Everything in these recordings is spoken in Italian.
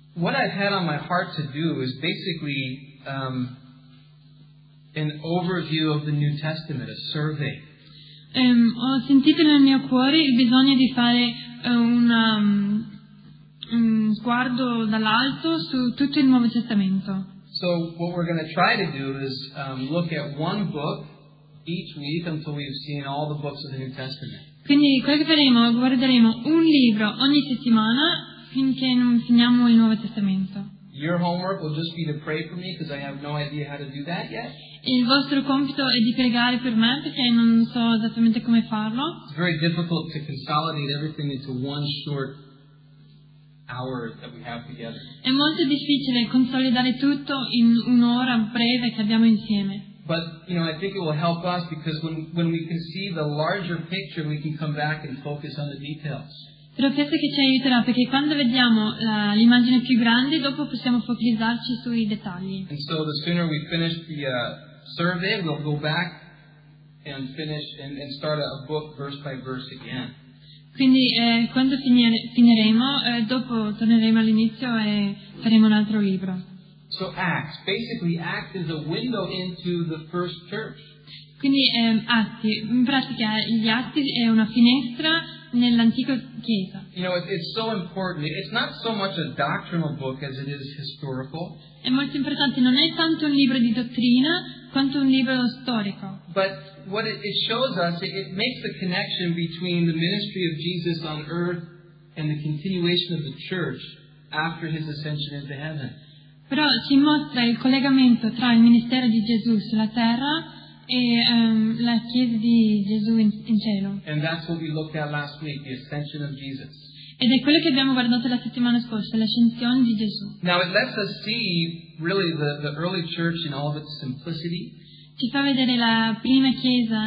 what I've had on my heart to do is basically an overview of the New Testament, a survey. Ho sentito nel mio cuore il bisogno di fare un sguardo dall'alto su tutto il Nuovo Testamento. So what we're going to try to do is look at one book each week until we've seen all the books of the New Testament. Quindi quello che faremo, guarderemo un libro ogni settimana finché non finiamo il Nuovo Testamento. Your homework will just be to pray for me because I have no idea how to do that yet. Il vostro compito è di pregare per me perché non so esattamente come farlo. It's very difficult to consolidate everything into one short hour that we have together. È molto difficile consolidare tutto in un'ora breve che abbiamo insieme. But, I think it will help us because when we can see the larger picture, we can come back and focus on the details. Però penso che ci aiuterà perché quando vediamo l'immagine più grande, dopo possiamo focalizzarci sui dettagli. And so the sooner we finish the survey, we'll go back and finish and start a book verse by verse again. Quindi quando finiremo, dopo torneremo all'inizio e faremo un altro libro. So Acts is a window into the first church. Quindi Atti, in pratica gli Atti è una finestra nell'antica chiesa. It's so important. It's not so much a doctrinal book as it is historical. È molto importante, non è tanto un libro di dottrina quanto un libro storico. But what it shows us, it makes the connection between the ministry of Jesus on earth and the continuation of the church after his ascension into heaven. Però ci mostra il collegamento tra il ministero di Gesù sulla terra e la chiesa di Gesù in cielo. And that's what we looked at last week, the ascension of Jesus. Ed è quello che abbiamo guardato la settimana scorsa, l'ascensione di Gesù. Now it lets us see really the early church in all of its simplicity. Ci fa vedere la prima chiesa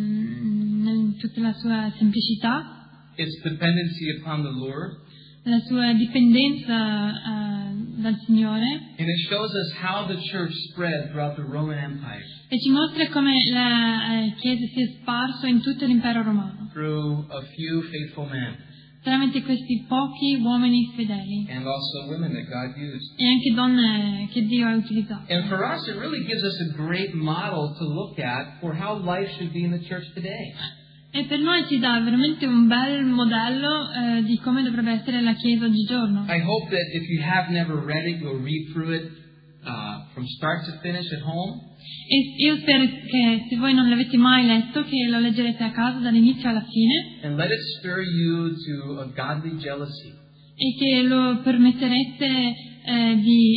in tutta la sua semplicità, Its dependency upon the Lord. la sua dipendenza dal Signore. And it shows us how the church spread throughout the Roman Empire. E ci mostra come la chiesa si è sparsa in tutto l'impero romano. Through a few faithful men. Tramite questi pochi uomini fedeli. And also women that God used. E anche donne che Dio ha utilizzato. And for us, it really gives us a great model to look at for how life should be in the church today. E per noi ci dà veramente un bel modello di come dovrebbe essere la Chiesa oggigiorno. I hope that if you have never read it, you'll read through it from start to finish at home. E io spero che se voi non l'avete mai letto, che lo leggerete a casa dall'inizio alla fine. And let it stir you to a godly jealousy. E che lo permetterete di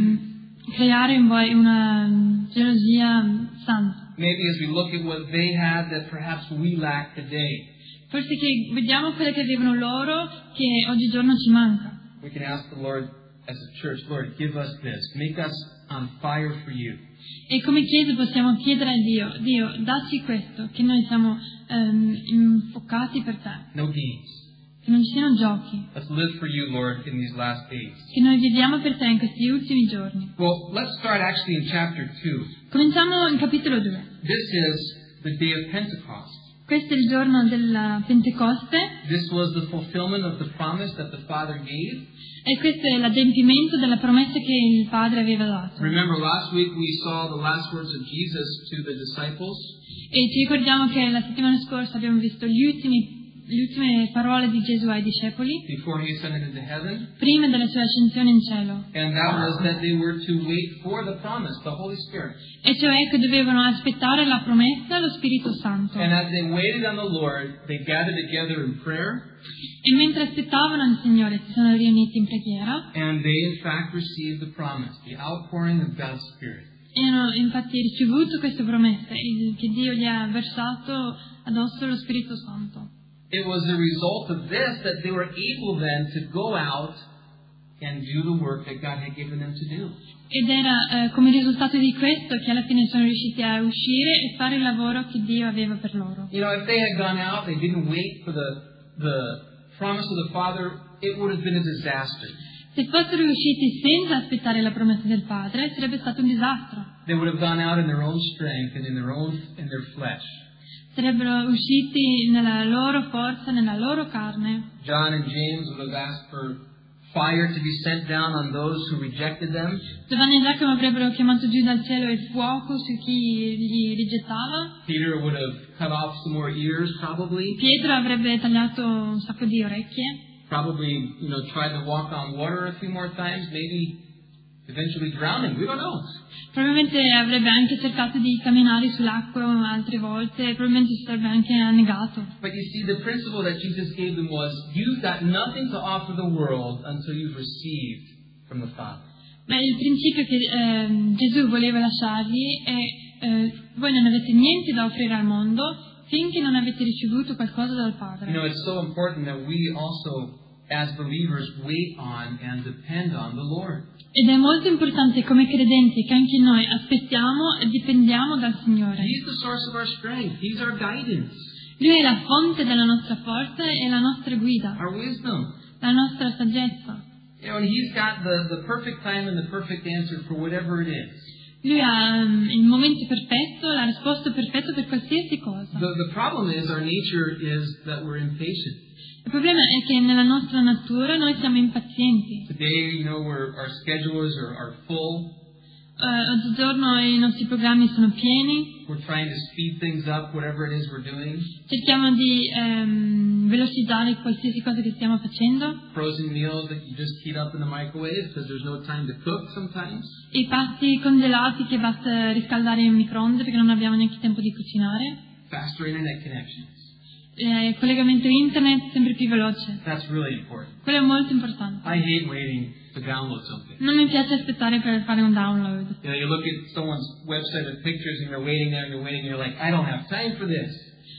creare in voi una gelosia santa. Maybe as we look at what they had that perhaps we lack today. Forse che vediamo quello che avevano loro che oggigiorno ci manca. We can ask the Lord as a church, Lord, give us this. Make us on fire for you. E come Chiesa possiamo chiedere a Dio, dacci questo, che noi siamo infoccati per te. No games. Che non ci siano giochi. Let's live for you, Lord, in these last days. Che noi viviamo per te in questi ultimi giorni. Well, let's start actually in chapter 2. Cominciamo in capitolo 2. This is the day of Pentecost. Questo è il giorno della Pentecoste. This was the fulfillment of the promise that the Father gave. E questo è l'adempimento della promessa che il Padre aveva dato. Remember last week we saw the last words of Jesus to the disciples. E ci ricordiamo che la settimana scorsa abbiamo visto le ultime parole di Gesù ai discepoli Before he ascended into heaven. prima della sua ascensione in cielo. And that was that they were to wait for the promise, the Holy Spirit. E cioè che dovevano aspettare la promessa, lo Spirito Santo. And as they waited on the Lord, they gathered together in prayer. E mentre aspettavano il Signore si sono riuniti in preghiera. And they in fact received the promise, the outpouring of God's Spirit. E hanno infatti ricevuto questa promessa che Dio gli ha versato addosso lo Spirito Santo. It was a result of this that they were able then to go out and do the work that God had given them to do. Ed era come risultato di questo che alla fine sono riusciti a uscire e fare il lavoro che Dio aveva per loro. If they had gone out, they didn't wait for the promise of the Father, it would have been a disaster. Se fossero usciti senza aspettare la promessa del Padre, sarebbe stato un disastro. They would have gone out in their own strength and in their flesh. Sarebbero usciti nella loro forza, nella loro carne. John and James would have asked for fire to be sent down on those who rejected them. Giovanni e Giacomo avrebbero chiamato giù dal cielo il fuoco su chi li rigettava. Peter would have cut off some more ears, probably. Pietro avrebbe tagliato un sacco di orecchie. Probably, tried to walk on water a few more times, maybe eventually drowning. We don't know. Probabilmente avrebbe anche cercato di camminare sull'acqua altre volte, probabilmente si sarebbe anche annegato. But you see, the principle that Jesus gave them was, you've got nothing to offer the world until you've received from the Father. Ma il principio che Gesù voleva lasciargli è voi non avete niente da offrire al mondo finché non avete ricevuto qualcosa dal Padre. It's so important that we also, as believers, wait on and depend on the Lord. Ed è molto importante come credenti che anche noi aspettiamo e dipendiamo dal Signore. He's the source of our strength. He's our guidance. Lui è la fonte della nostra forza e la nostra guida, Our wisdom. la nostra saggezza. And He's got the perfect time and the perfect answer for whatever it is. Lui ha il momento perfetto, la risposta perfetta per qualsiasi cosa. The problem is our nature is that we're impatient. Il problema è che nella nostra natura noi siamo impazienti. Today, our schedules are full. Oggigiorno i nostri programmi sono pieni. We're trying to speed things up, whatever it is we're doing. Cerchiamo di velocizzare qualsiasi cosa che stiamo facendo. Frozen meals that you just heat up in the microwave because there's no time to cook sometimes. I pasti congelati che basta riscaldare in microonde perché non abbiamo neanche tempo di cucinare. Faster internet connections. Il collegamento internet sempre più veloce. That's really important. Quello è molto importante. I hate waiting to download something. Non mi piace aspettare per fare un download. You look at someone's website with pictures and you're waiting there and you're waiting and you're like, I don't have time for this.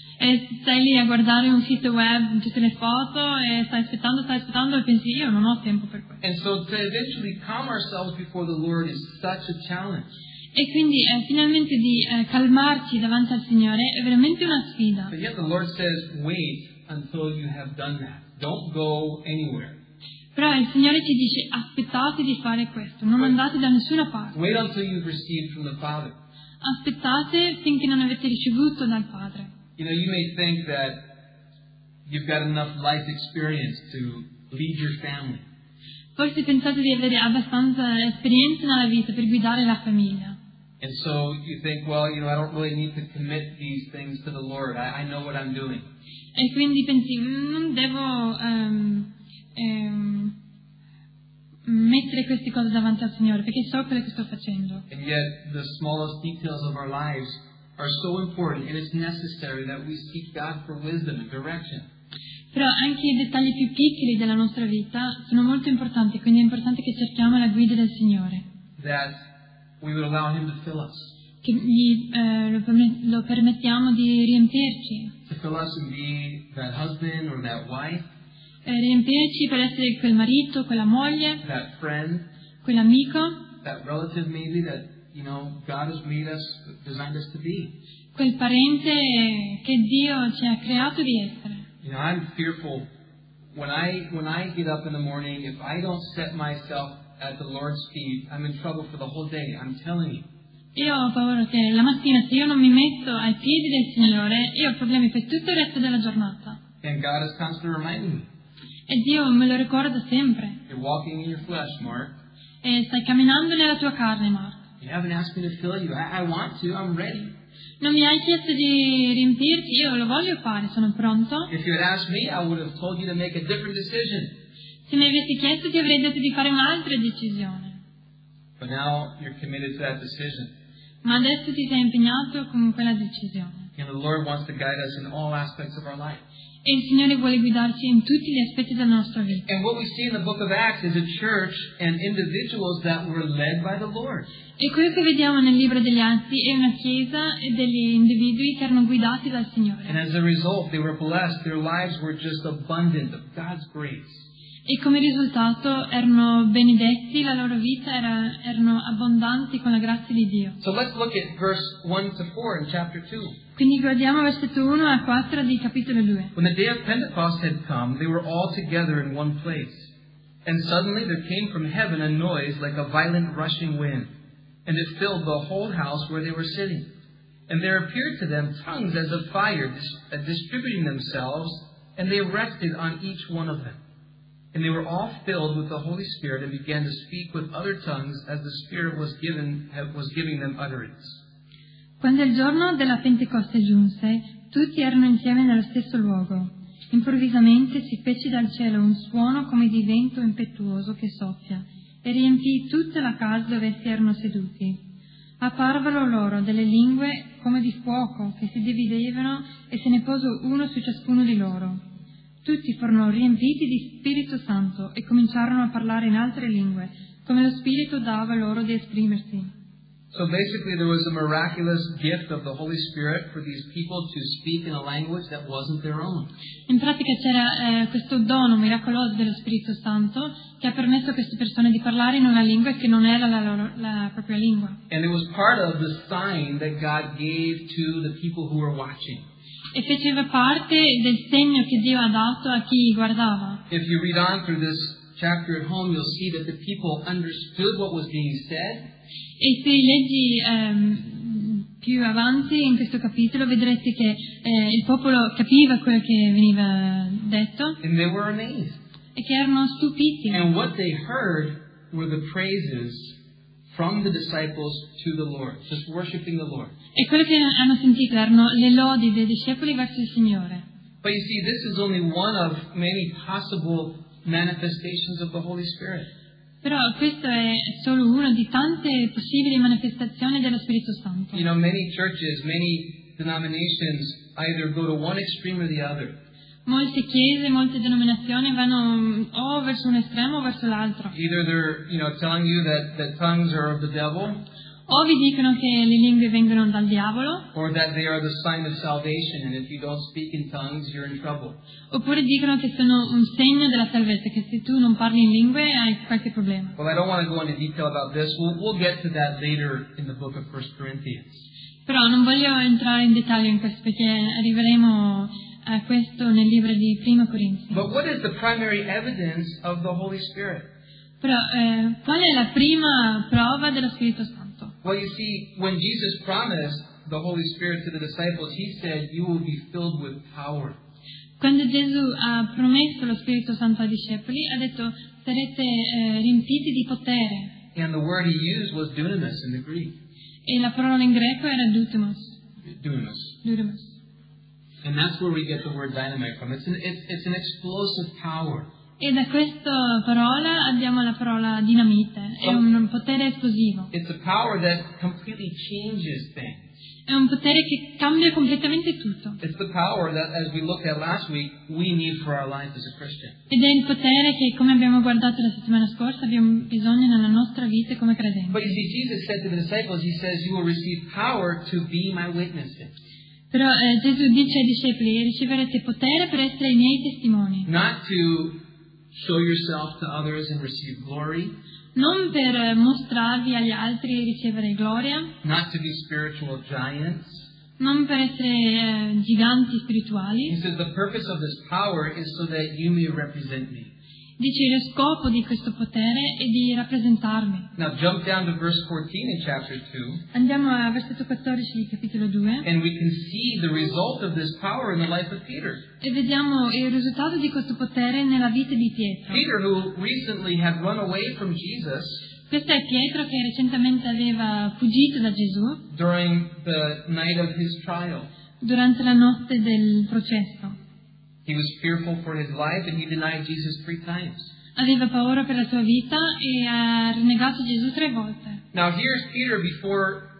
E stai lì a guardare un sito web, tutte le foto e stai aspettando e pensi io non ho tempo per questo. And so to eventually calm ourselves before the Lord is such a challenge. E quindi finalmente di calmarci davanti al Signore è veramente una sfida. But yet the Lord says, wait until you have done that. Don't go anywhere. Però il Signore ci dice aspettate di fare questo, non andate da nessuna parte. Wait until you've received from the Father. Aspettate finché non avete ricevuto dal Padre. You may think that you've got enough life experience to lead your family. Forse pensate di avere abbastanza esperienza nella vita per guidare la famiglia. And so you think, well, I don't really need to commit these things to the Lord. I know what I'm doing. E quindi pensi, non devo mettere queste cose davanti al Signore perché so quello che sto facendo. And yet the smallest details of our lives are so important, and it's necessary that we seek God for wisdom and direction. Però anche i dettagli più piccoli della nostra vita sono molto importanti, quindi è importante che cerchiamo la guida del Signore. That we would allow Him to fill us. Che lo permettiamo di riempirci. To fill us and be that husband or that wife. Riempirci per essere quel marito, quella moglie, that friend, quell'amico, that relative maybe that, God has made us, designed us to be. quel parente che Dio ci ha creato di essere. I'm fearful when I get up in the morning, if I don't set myself at the Lord's feet, I'm in trouble for the whole day. I'm telling you. Io ho paura che la mattina se io non mi metto ai piedi del Signore, io ho problemi per tutto il resto della giornata. And God is constantly reminding me. E Dio me lo ricorda sempre. You're walking in your flesh, Mark. E stai camminando nella tua carne, Mark. You haven't asked me to fill you. I want to. I'm ready. Non mi hai chiesto di riempirti, io lo voglio fare, sono pronto. If you had asked me, I would have told you to make a different decision. Se mi avessi chiesto ti avrei detto di fare un'altra decisione. But now you're committed to that decision. Ma adesso ti sei impegnato con quella decisione. And the Lord wants to guide us in all aspects of our life. E il Signore vuole guidarci in tutti gli aspetti della nostra vita. And what we see in the book of Acts is a church and individuals that were led by the Lord. E quello che vediamo nel libro degli Atti è una chiesa e degli individui che erano guidati dal Signore. And as a result, they were blessed. Their lives were just abundant of God's grace. E come risultato erano benedetti, la loro vita erano abbondanti con la grazia di Dio. So let's look at verse 1 to 4 in chapter 2. Quindi guardiamo versetto 1 a 4 di capitolo 2. When the day of Pentecost had come, they were all together in one place. And suddenly there came from heaven a noise like a violent rushing wind, and it filled the whole house where they were sitting. And there appeared to them tongues as of fire, distributing themselves, and they rested on each one of them. And they were all filled with the Holy Spirit and began to speak with other tongues as the Spirit was giving them utterance. Quando il giorno della Pentecoste giunse, tutti erano insieme nello stesso luogo. Improvvisamente si fece dal cielo un suono come di vento impetuoso che soffia e riempì tutta la casa dove essi erano seduti. Apparvero loro delle lingue come di fuoco che si dividevano e se ne posò uno su ciascuno di loro. Tutti furono riempiti di Spirito Santo e cominciarono a parlare in altre lingue, come lo Spirito dava loro di esprimersi. So basically there was a miraculous gift of the Holy Spirit for these people to speak in a language that wasn't their own. In pratica c'era questo dono miracoloso dello Spirito Santo che ha permesso a queste persone di parlare in una lingua che non era la propria lingua. And it was part of the sign that God gave to the people who were watching. E faceva parte del segno che Dio ha dato a chi guardava. If you read on through this chapter at home, you'll see that the people understood what was being said. E se leggi più avanti in questo capitolo vedrete che il popolo capiva quello che veniva detto And they were amazed. e che erano stupiti. And what they heard were the praises from the disciples to the Lord, just worshiping the Lord. E quello che hanno sentito erano le lodi dei discepoli verso il Signore. But you see, this is only one of many possible manifestations of the Holy Spirit. Però questo è solo una di tante possibili manifestazioni dello Spirito Santo. You know, many churches, many denominations either go to one extreme or the other. Molte chiese, molte denominazioni vanno o verso un estremo o verso l'altro. Either they're, telling you that tongues are of the devil, O vi dicono che le lingue vengono dal diavolo, or that they are the sign of salvation, and if you don't speak in tongues, you're in trouble. oppure dicono che sono un segno della salvezza, che se tu non parli in lingue hai qualche problema. Well, I don't want to go into detail about this. We'll get to that later in the book of 1 Corinthians. Però non voglio entrare in dettaglio in questo perché arriveremo a questo nel libro di Primo Corinzi. But what is the primary evidence of the Holy Spirit? Però qual è la prima prova dello Spirito Santo? Well, you see, when Jesus promised the Holy Spirit to the disciples, He said, "You will be filled with power." Quando Gesù ha promesso lo Spirito Santo ai discepoli, ha detto sarete riempiti di potere. And the word He used was dunamis in the Greek. E la parola in greco era dunamis. Dunamis. And that's where we get the word dynamite from. It's an explosive power. E da questa parola abbiamo la parola dinamite, è un potere esplosivo. It's a power that completely changes things. È un potere che cambia completamente tutto. It's the power that, as we looked at last week, we need for our life as a Christian. Ed è il potere che, come abbiamo guardato la settimana scorsa, abbiamo bisogno nella nostra vita come credenti. But you see, Jesus said to the disciples, He says, "You will receive power to be my witnesses." Però Gesù dice ai discepoli, riceverete potere per essere i miei testimoni. Not to show yourself to others and receive glory. Non per mostrarvi agli altri e ricevere gloria. Not to be spiritual giants. Non per essere giganti spirituali. He says the purpose of this power is so that you may represent me. Dice lo scopo di questo potere è di rappresentarmi. Now jump down to verse 14 in chapter 2. Andiamo al versetto 14 di capitolo 2. And we can see the result of this power in the life of Peter. E vediamo il risultato di questo potere nella vita di Pietro. Peter, who recently had run away from Jesus Questo è Pietro che recentemente aveva fuggito da Gesù during the night of his trial. durante la notte del processo. He was fearful for his life and he denied Jesus 3 times. Aveva paura per la sua vita e ha rinnegato Gesù 3 volte. Now here's Peter before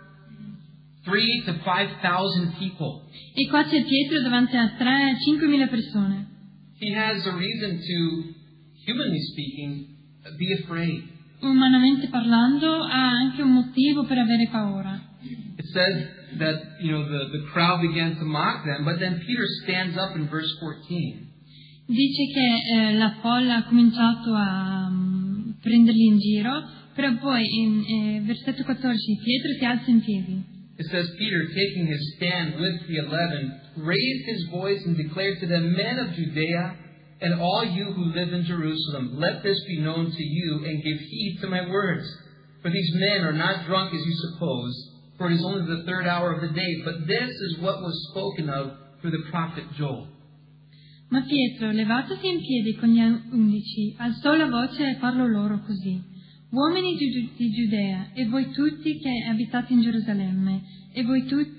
3,000 to 5,000 people. E qua c'è Pietro davanti a 3.000-5.000 persone. He has a reason to, humanly speaking, be afraid. Umanamente parlando, ha anche un motivo per avere paura. It says that, the crowd began to mock them, but then Peter stands up in verse 14. Dice che la folla ha cominciato a prenderli in giro, però poi in versetto 14 Pietro si alza in piedi. It says, Peter, taking his stand with the 11, raised his voice and declared to them, "Men of Judea, and all you who live in Jerusalem, let this be known to you, and give heed to my words. For these men are not drunk as you suppose, for it is only the 3rd hour of the day, but this is what was spoken of through the prophet Joel." Ma Pietro, levatosi in piedi con gli 11, alzò la voce e parlò loro così: Uomini di Giudea, e voi tutti che abitate in Gerusalemme, e voi tutti,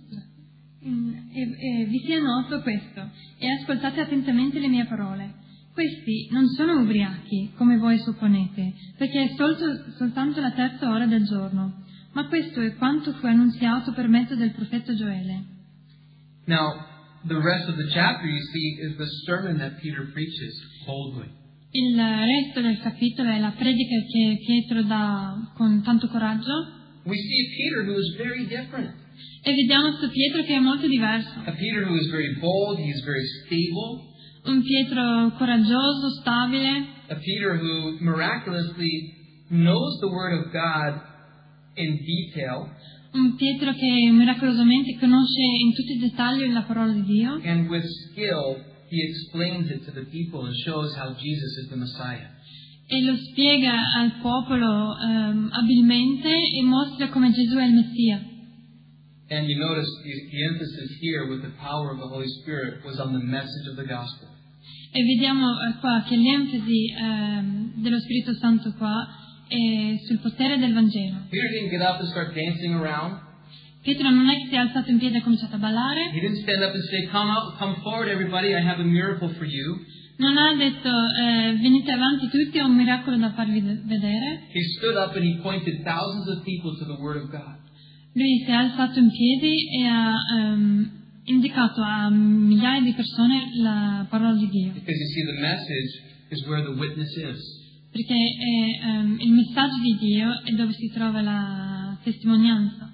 vi sia noto questo, e ascoltate attentamente le mie parole. Questi non sono ubriachi, come voi supponete, perché è soltanto la 3ª ora del giorno, ma questo è quanto fu annunziato per mezzo del profeta Gioele. Now, the rest of the chapter, you see, is the sermon that Peter preaches boldly. Il resto del capitolo è la predica che Pietro dà con tanto coraggio. We see Peter who is very different. E vediamo questo Pietro che è molto diverso. A Peter who is very bold, he is very stable. Un Pietro coraggioso, stabile. A Peter who miraculously knows the Word of God in detail. Un Pietro che miracolosamente conosce in tutti i dettagli la parola di Dio. And with skill, he explains it to the people and shows how Jesus is the Messiah. E lo spiega al popolo abilmente e mostra come Gesù è il Messia. And you notice the emphasis here with the power of the Holy Spirit was on the message of the gospel. E vediamo qua che l'enfasi dello Spirito Santo qua è sul potere del Vangelo. Peter didn't get up and start dancing around. Pietro non è che si è alzato in piedi e ha cominciato a ballare. He didn't stand up and say, come forward everybody, I have a miracle for you. Non ha detto venite avanti tutti, ho un miracolo da farvi vedere. He stood up and he pointed thousands of people to the Word of God. Lui si è alzato in piedi e ha indicato a migliaia di persone la parola di Dio. Because you see, the message is where the witness is. Perché il messaggio di Dio è dove si trova la testimonianza.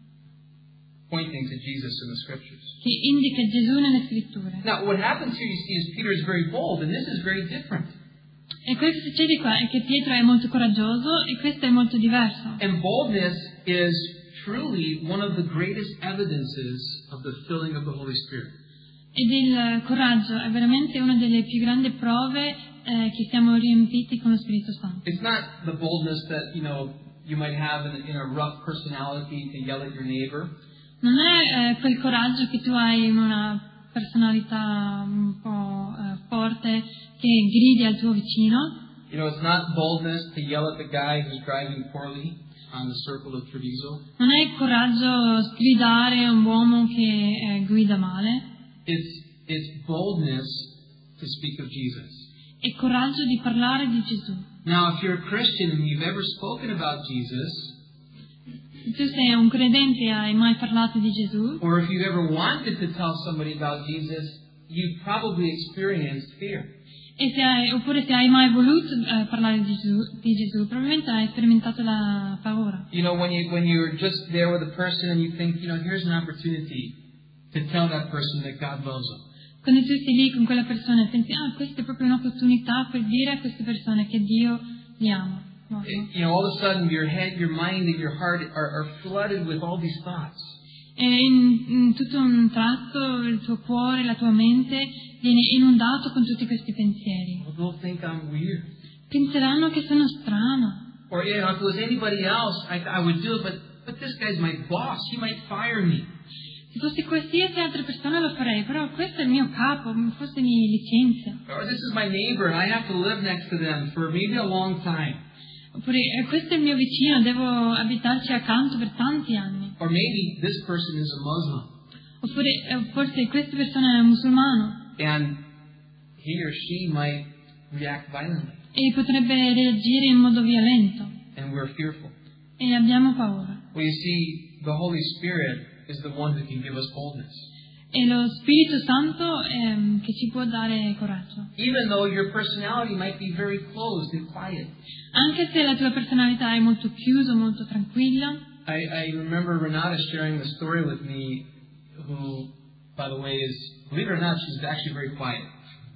Pointing to Jesus in the Scriptures. Che indica Gesù nelle scritture. Now, what happens here, you see, is Peter is very bold, and this is very different. E quello che succede qua è che Pietro è molto coraggioso e questo è molto diverso. And boldness is truly one of the greatest evidences of the filling of the Holy Spirit. Ed il coraggio è veramente una delle più grandi prove che siamo riempiti con lo Spirito Santo. It's not the boldness that, you might have in a rough personality to yell at your neighbor. Non è quel coraggio che tu hai in una personalità un po' forte che gridi al tuo vicino. It's not boldness to yell at the guy who's driving poorly on the circle of Treviso. Non è il coraggio gridare a un uomo che guida male. It's boldness to speak of Jesus. È coraggio di parlare di Gesù. Now, if you're a Christian and you've ever spoken about Jesus, Se tu sei un credente e hai mai parlato di Gesù, or if you've ever wanted to tell somebody about Jesus, you've probably experienced fear. Oppure se hai mai voluto parlare di Gesù, probabilmente hai sperimentato la paura. When you're just there with a person and you think, here's an opportunity to tell that person that God loves them. Quando tu sei lì con quella persona e pensi, questa è proprio un'opportunità per dire a queste persone che Dio li ama. All of a sudden your head, your mind, and your heart are flooded with all these thoughts. E in tutto un tratto il tuo cuore, la tua mente viene inondato con tutti questi pensieri. Well, they'll think I'm weird. Penseranno che sono strana. Or if it was anybody else, I would do it, but this guy's my boss. He might fire me. Se fosse qualsiasi altra persona lo farei, però questo è il mio capo, forse mi licenzia. Or this is my neighbor and I have to live next to them for maybe a long time. Oppure questo è il mio vicino, devo abitarci accanto per tanti anni. Or maybe this person is a Muslim. Oppure forse questa persona è un musulmano. And he or she might react violently. E potrebbe reagire in modo violento. And we're fearful. E abbiamo paura. Well, you see, the Holy Spirit is the one who can give us boldness. E lo Spirito Santo che ci può dare coraggio. Even though your personality might be very closed and quiet. Anche se la tua personalità è molto chiusa, molto tranquilla. I remember Renata sharing the story with me, who, by the way, is, believe it or not, she's actually very quiet.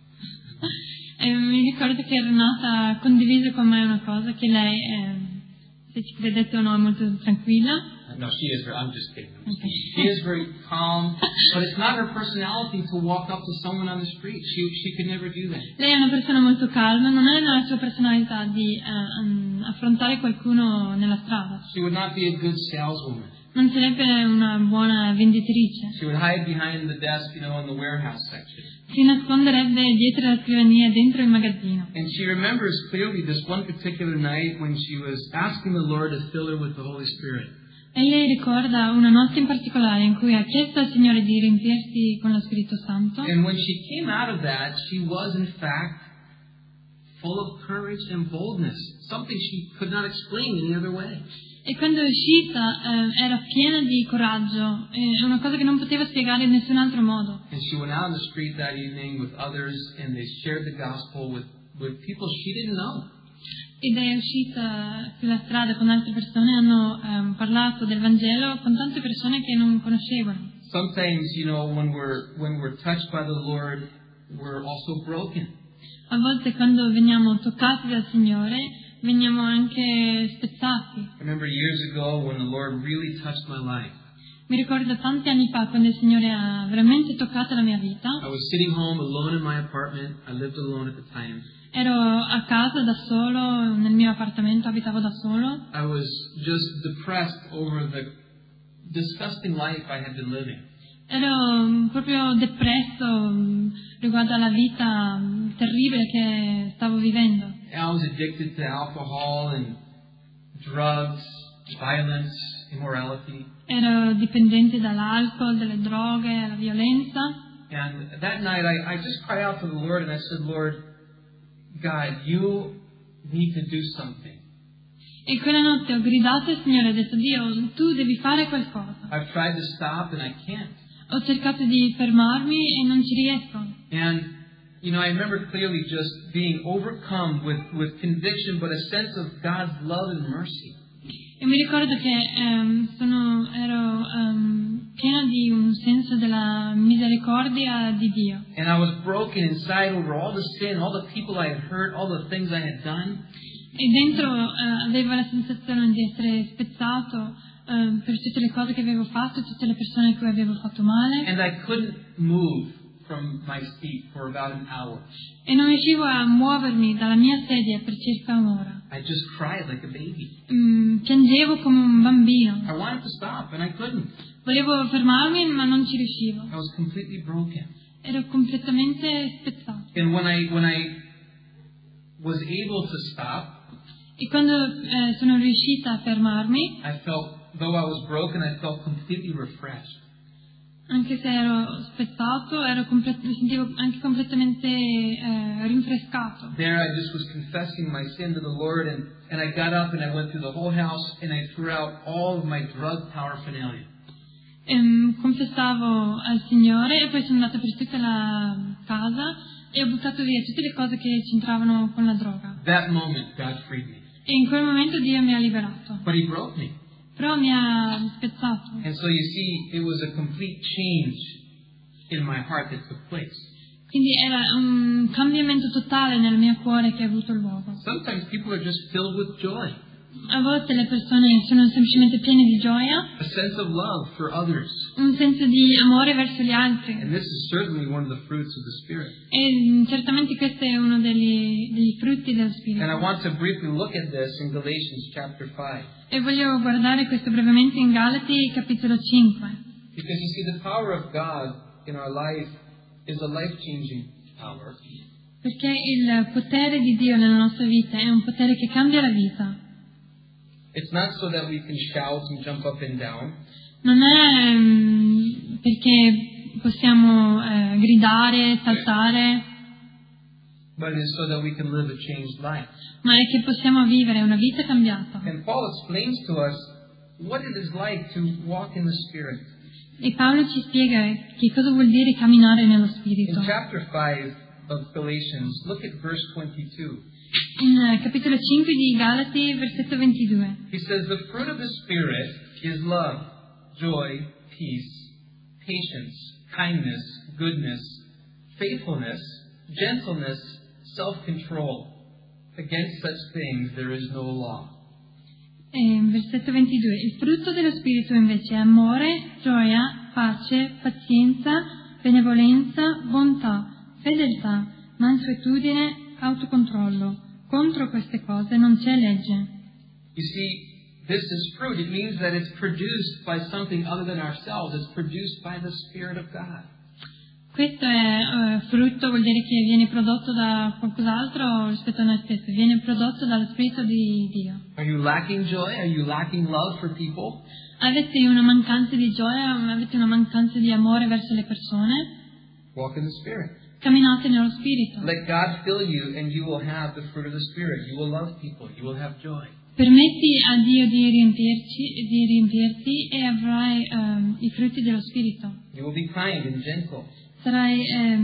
Mi ricordo che Renata ha condiviso con me una cosa, che lei, se ci credete o no, è molto tranquilla. No, she is very, I'm just kidding. Okay. She is very calm, but it's not her personality to walk up to someone on the street. She could never do that. Lei è una persona molto calma, non è la sua personalità di affrontare qualcuno nella strada. She would not be a good saleswoman. non sarebbe una buona venditrice. She would hide behind the desk, in the warehouse section. Si nasconderebbe dietro la scrivania dentro il magazzino. And she remembers clearly this one particular night when she was asking the Lord to fill her with the Holy Spirit. E lei ricorda una notte in particolare in cui ha chiesto al Signore di riempirsi con lo Spirito Santo. And when she came out of that, she was in fact full of courage and boldness, something she could not explain any other way. E quando è uscita era piena di coraggio, è una cosa che non poteva spiegare in nessun altro modo. And she went out on the street that evening with others, and they shared the gospel with people she didn't know. Ed è uscita sulla strada con altre persone, hanno parlato del Vangelo con tante persone che non conoscevano. Sometimes, when we're touched by the Lord, we're also broken. A volte quando veniamo toccati dal Signore, veniamo anche spezzati. I remember years ago when the Lord really touched my life. Mi ricordo tanti anni fa quando il Signore ha veramente toccato la mia vita. I was sitting home alone in my apartment. I lived alone at the time. Ero a casa da solo, nel mio appartamento, abitavo da solo. I was just depressed over the disgusting life I had been living. Ero proprio depresso riguardo alla vita terribile che stavo vivendo. I was addicted to alcohol and drugs, violence, immorality. Ero dipendente dall'alcol, dalle droghe, alla violenza. And that night I just cried out to the Lord and I said, Lord, God, you need to do something. E quella notte ho gridato al Signore e ho detto, Dio, tu devi fare qualcosa. I've tried to stop and I can't. Ho cercato di fermarmi e non ci riesco. And, I remember clearly just being overcome with conviction, but a sense of God's love and mercy. E mi ricordo che ero piena di un senso della misericordia di Dio. And I was broken inside over all the sin, all the people I had hurt, all the things I had done. E dentro avevo la sensazione di essere spezzato per tutte le cose che avevo fatto, tutte le persone a cui avevo fatto male. And I couldn't move from my seat for about an hour. E non riuscivo a muovermi dalla mia sedia per circa un'ora. I just cried like a baby. Piangevo come un bambino. I wanted to stop and I couldn't. Volevo fermarmi ma non ci riuscivo. I was completely broken. Ero completamente spezzato. And when I was able to stop, E quando sono riuscita a fermarmi, I felt, though I was broken, I felt completely refreshed. Anche se ero spezzato, mi sentivo anche completamente rinfrescato. There I just was confessing my sin to the Lord, and I got up and I went through the whole house and I threw out all of my drug paraphernalia. Confessavo al Signore e poi sono andata per tutta la casa e ho buttato via tutte le cose che c'entravano con la droga. That moment, God freed me. E in quel momento Dio mi ha liberato. But He broke me. Però mi ha spezzato. And so you see, it was a complete change in my heart that took place. Quindi era un cambiamento totale nel mio cuore che ha avuto luogo. Sometimes people are just filled with joy. A volte le persone sono semplicemente piene di gioia, A sense of love for others. un senso di amore verso gli altri. And this is certainly one of the fruits of the Spirit. E certamente questo è uno degli frutti dello Spirito. And I want to briefly look at this in Galatians chapter 5. E voglio guardare questo brevemente in Galati capitolo 5. Because you see, the power of God in our life is a life-changing power. Perché il potere di Dio nella nostra vita è un potere che cambia la vita. It's not so that we can shout and jump up and down. Non è perché possiamo gridare, saltare, But it is so that we can live a changed life. ma è che possiamo vivere una vita cambiata. And Paul explains to us what it is like to walk in the Spirit. E Paolo ci spiega che cosa vuol dire camminare nello Spirito. In chapter 5 of Galatians, look at verse 22. In capitolo 5 di Galati, versetto 22. He says, the fruit of the Spirit is love, joy, peace, patience, kindness, goodness, faithfulness, gentleness, self-control. Against such things there is no law. Versetto 22. Il frutto dello Spirito invece è amore, gioia, pace, pazienza, benevolenza, bontà, fedeltà, mansuetudine, autocontrollo. Contro queste cose non c'è legge. You see, this is fruit, it means that it's produced by something other than ourselves. It's produced by the Spirit of God. Questo è frutto, vuol dire che viene prodotto da qualcos'altro rispetto a noi stessi, viene prodotto dallo Spirito di Dio. Are you lacking joy? Are you lacking love for people? Avete una mancanza di gioia, avete una mancanza di amore verso le persone? Walk in the Spirit. Camminate nello Spirito. Let God fill you and you will have the fruit of the Spirit. You will love people. You will have joy. Permetti a Dio di riempirti e avrai i frutti dello Spirito. You will be kind and gentle. Sarai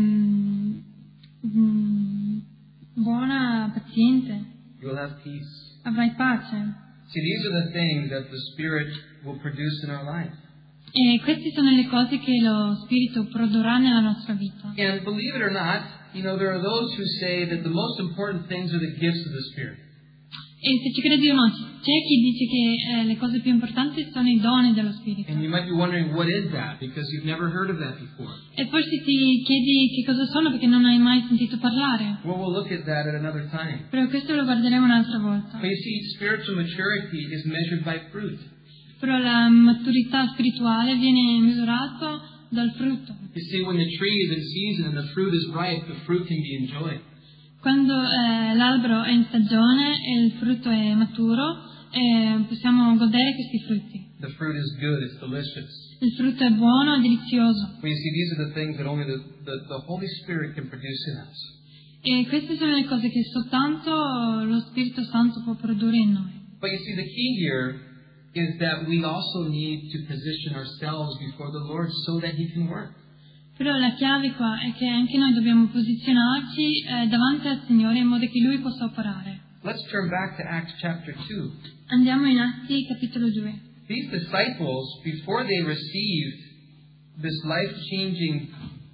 buona, paziente. You will have peace. Avrai pace. See, these are the things that the Spirit will produce in our life. E queste sono le cose che lo Spirito produrrà nella nostra vita. And believe it or not, there are those who say that the most important things are the gifts of the Spirit. E se ci credi o no, c'è chi dice che le cose più importanti sono i doni dello Spirito. And you might be wondering, what is that? Because you've never heard of that before. E forse ti chiedi che cosa sono perché non hai mai sentito parlare. Well, we'll look at that at another time. Però questo lo guarderemo un'altra volta. But you see, spiritual maturity is measured by fruit. Però la maturità spirituale viene misurata dal frutto. You see, when the tree is in season and the fruit is ripe, the fruit can be enjoyed. Quando l'albero è in stagione e il frutto è maturo, possiamo godere questi frutti. The fruit is good, it's delicious. Il frutto è buono e delizioso. But you see, these are the things that only the Holy Spirit can produce in us. E queste sono le cose che soltanto lo Spirito Santo può produrre in noi. But you see, the key here is that we also need to position ourselves before the Lord so that He can work. Però la chiave qua è che anche noi dobbiamo posizionarci davanti al Signore in modo che Lui possa operare. Let's turn back to Acts chapter 2. Andiamo in Atti capitolo 2. These disciples, before they received this life-changing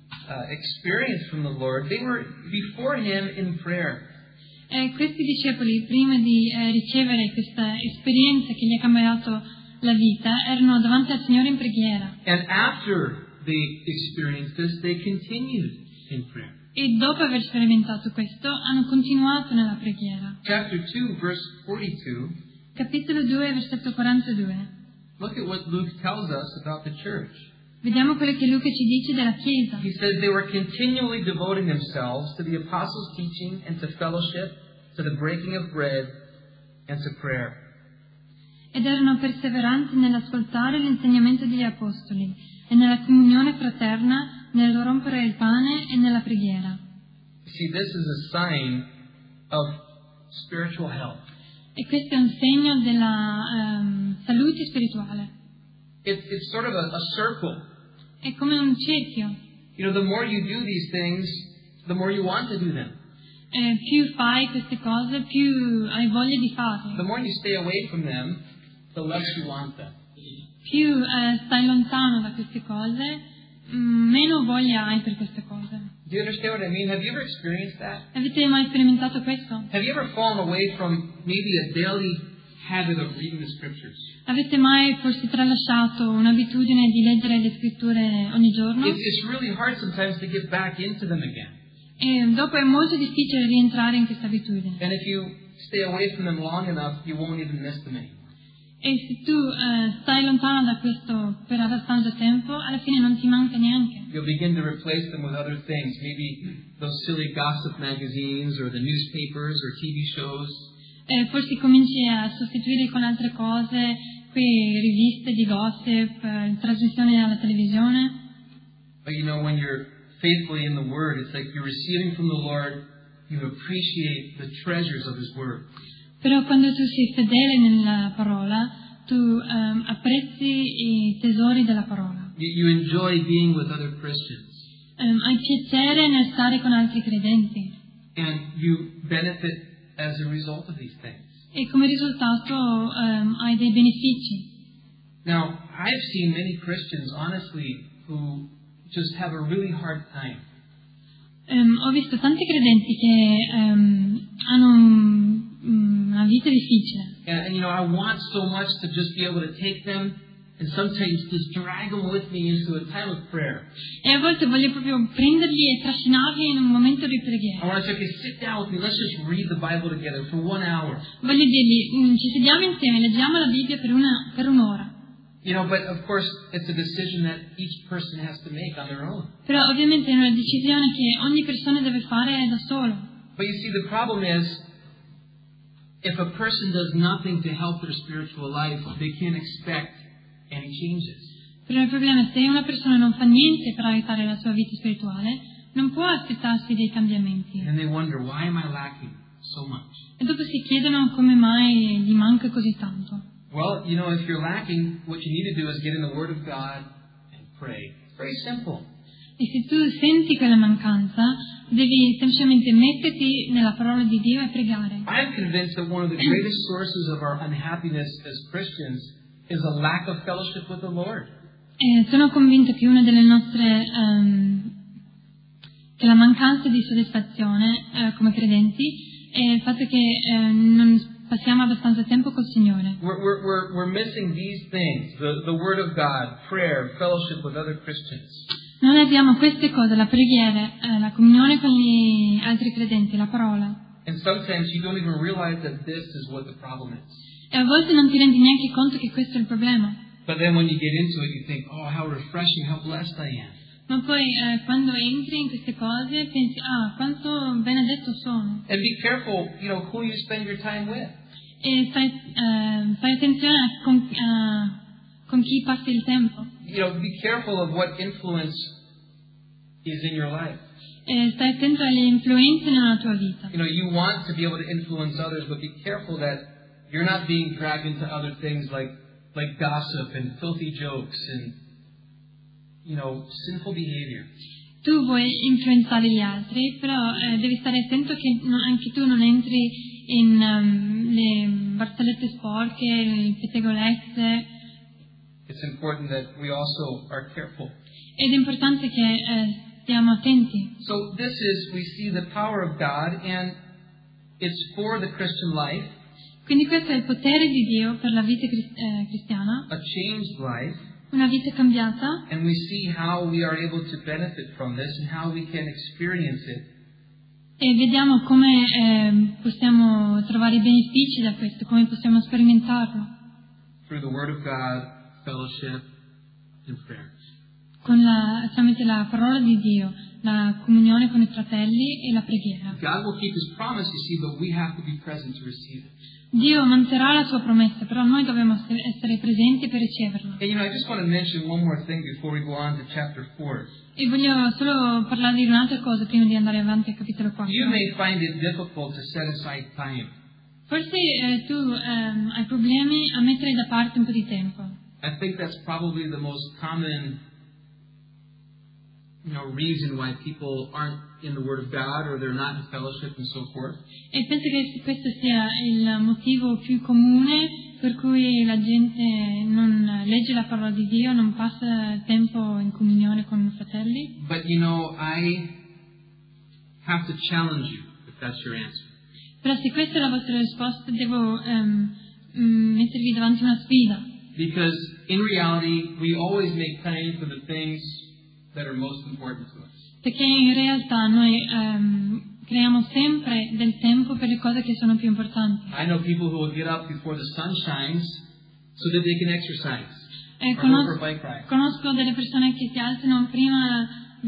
experience from the Lord, they were before Him in prayer. Questi discepoli, prima di ricevere questa esperienza che gli ha cambiato la vita, erano davanti al Signore in preghiera. And after they experienced this, they continued in prayer. E dopo aver sperimentato questo, hanno continuato nella preghiera. Chapter 2, verse 42. Capitolo 2, versetto 42. Look at what Luke tells us about the church. Vediamo quello che Luca ci dice della Chiesa. He says they were continually devoting themselves to the apostles' teaching and to fellowship, to the breaking of bread, and to prayer. Ed erano perseveranti nell'ascoltare l'insegnamento degli apostoli e nella comunione fraterna, nel rompere il pane e nella preghiera. See, this is a sign of spiritual health. E questo è un segno della salute spirituale. It's sort of a circle. È come un cerchio. The more you do these things, the more you want to do them. Più fai queste cose, più hai voglia di farle. The more you stay away from them, the less you want them. Più stai lontano da queste cose, meno voglia hai per queste cose. Do you understand what I mean? Have you ever experienced that? Avete mai sperimentato questo? Have you ever fallen away from maybe a daily habit of reading the scriptures? Avete mai forse tralasciato un'abitudine di leggere le scritture ogni giorno? It's really hard sometimes to get back into them again. E dopo è molto difficile rientrare in questa abitudine. And if you stay away from them long enough, you won't even miss them anymore. E se tu stai lontano da questo per abbastanza tempo, alla fine non ti manca neanche. You'll begin to replace them with other things, maybe those silly gossip magazines or the newspapers or TV shows. Forse cominci a sostituire con altre cose, qui riviste di gossip, trasmissioni alla televisione. But when you're faithfully in the Word, it's like you're receiving from the Lord, you appreciate the treasures of His Word. Però quando tu sei fedele nella parola, tu apprezzi i tesori della parola. You enjoy being with other Christians. Hai piacere nel stare con altri credenti. And you benefit as a result of these things. E come risultato hai dei benefici. Now, I've seen many Christians, honestly, who just have a really hard time. Ho visto tanti credenti che hanno una vita difficile. And I want so much to just be able to take them And sometimes just drag them with me into a time of prayer. E a volte voglio proprio prenderli e trascinarli in un momento di I preghiera. want to say, okay, sit down with me. Let's just read the Bible together for 1 hour. Voglio dirgli, ci sediamo insieme, leggiamo la Bibbia per un'ora. You know, but of course, it's a decision that each person has to make on their own. Però ovviamente è una decisione che ogni persona deve fare da solo. But you see, the problem is, if a person does nothing to help their spiritual life, they can't expect any changes. Però il problema è se una persona non fa niente per aiutare la sua vita spirituale, non può aspettarsi dei cambiamenti. And they wonder, why am I lacking so much? E dopo si chiedono come mai gli manca così tanto. Well, you know, if you're lacking, what you need to do is get in the Word of God and pray. It's very simple. E se tu senti quella mancanza, devi semplicemente metterti nella parola di Dio e pregare. I'm convinced that one of the greatest sources of our unhappiness as Christians is a lack of fellowship with the Lord. E sono convinto che una delle nostre che la mancanza di soddisfazione come credenti è il fatto che non passiamo abbastanza tempo col Signore. We're missing these things: the Word of God, prayer, fellowship with other Christians. Non abbiamo queste cose, la preghiera, la comunione con gli altri credenti, la parola. And sometimes you don't even realize that this is what the problem is. E a volte non ti rendi neanche conto che questo è il problema. But then when you get into it, you think, oh, how refreshing, how blessed I am. Ma poi quando entri in queste cose pensi, quanto benedetto sono. And be careful, you know, who you spend your time with. E fai attenzione con chi passi il tempo. You know, be careful of what influence is in your life. E stai attento alle influenze nella tua vita. You know, you want to be able to influence others, but be careful that you're not being dragged into other things like gossip and filthy jokes and, you know, sinful behavior. Tu vuoi influenzare gli altri, però devi stare attento che anche tu non entri in le barzellette sporche, le pettegolezze. It's important that we also are careful. Ed è importante che stiamo attenti. So this is, we see the power of God, and it's for the Christian life. Quindi questo è il potere di Dio per la vita cristiana, A changed life, una vita cambiata, and we see how we are able to benefit from this and how we can experience it. e vediamo come possiamo trovare i benefici da questo, come possiamo sperimentarlo. Through the Word of God, fellowship, and prayer. Tramite la parola di Dio, la comunione con i fratelli e la preghiera. God will keep His promise, you see, but we have to be present to receive it. Dio manterrà la sua promessa, però noi dobbiamo essere presenti per riceverla. And you know, I just want to mention one more thing before we go on to chapter 4. E voglio solo parlare di un'altra cosa prima di andare avanti al capitolo 4. You may find it difficult to set aside time. Forse tu hai problemi a mettere da parte un po' di tempo. I think that's probably the most common, you know, reason why people aren't in the Word of God or they're not in fellowship and so forth. E penso che questo sia il motivo più comune per cui la gente non legge la parola di Dio, non passa tempo in comunione con i fratelli. But you know, I have to challenge you if that's your answer. Però se questa è la vostra risposta, devo mettervi davanti una sfida. Because in reality, we always make time for the things that are most important to us. Perché in realtà noi creiamo sempre del tempo per le cose che sono più importanti. I know people who will get up before the sun shines so that they can exercise or go for a bike ride. Conosco delle persone che si alzano prima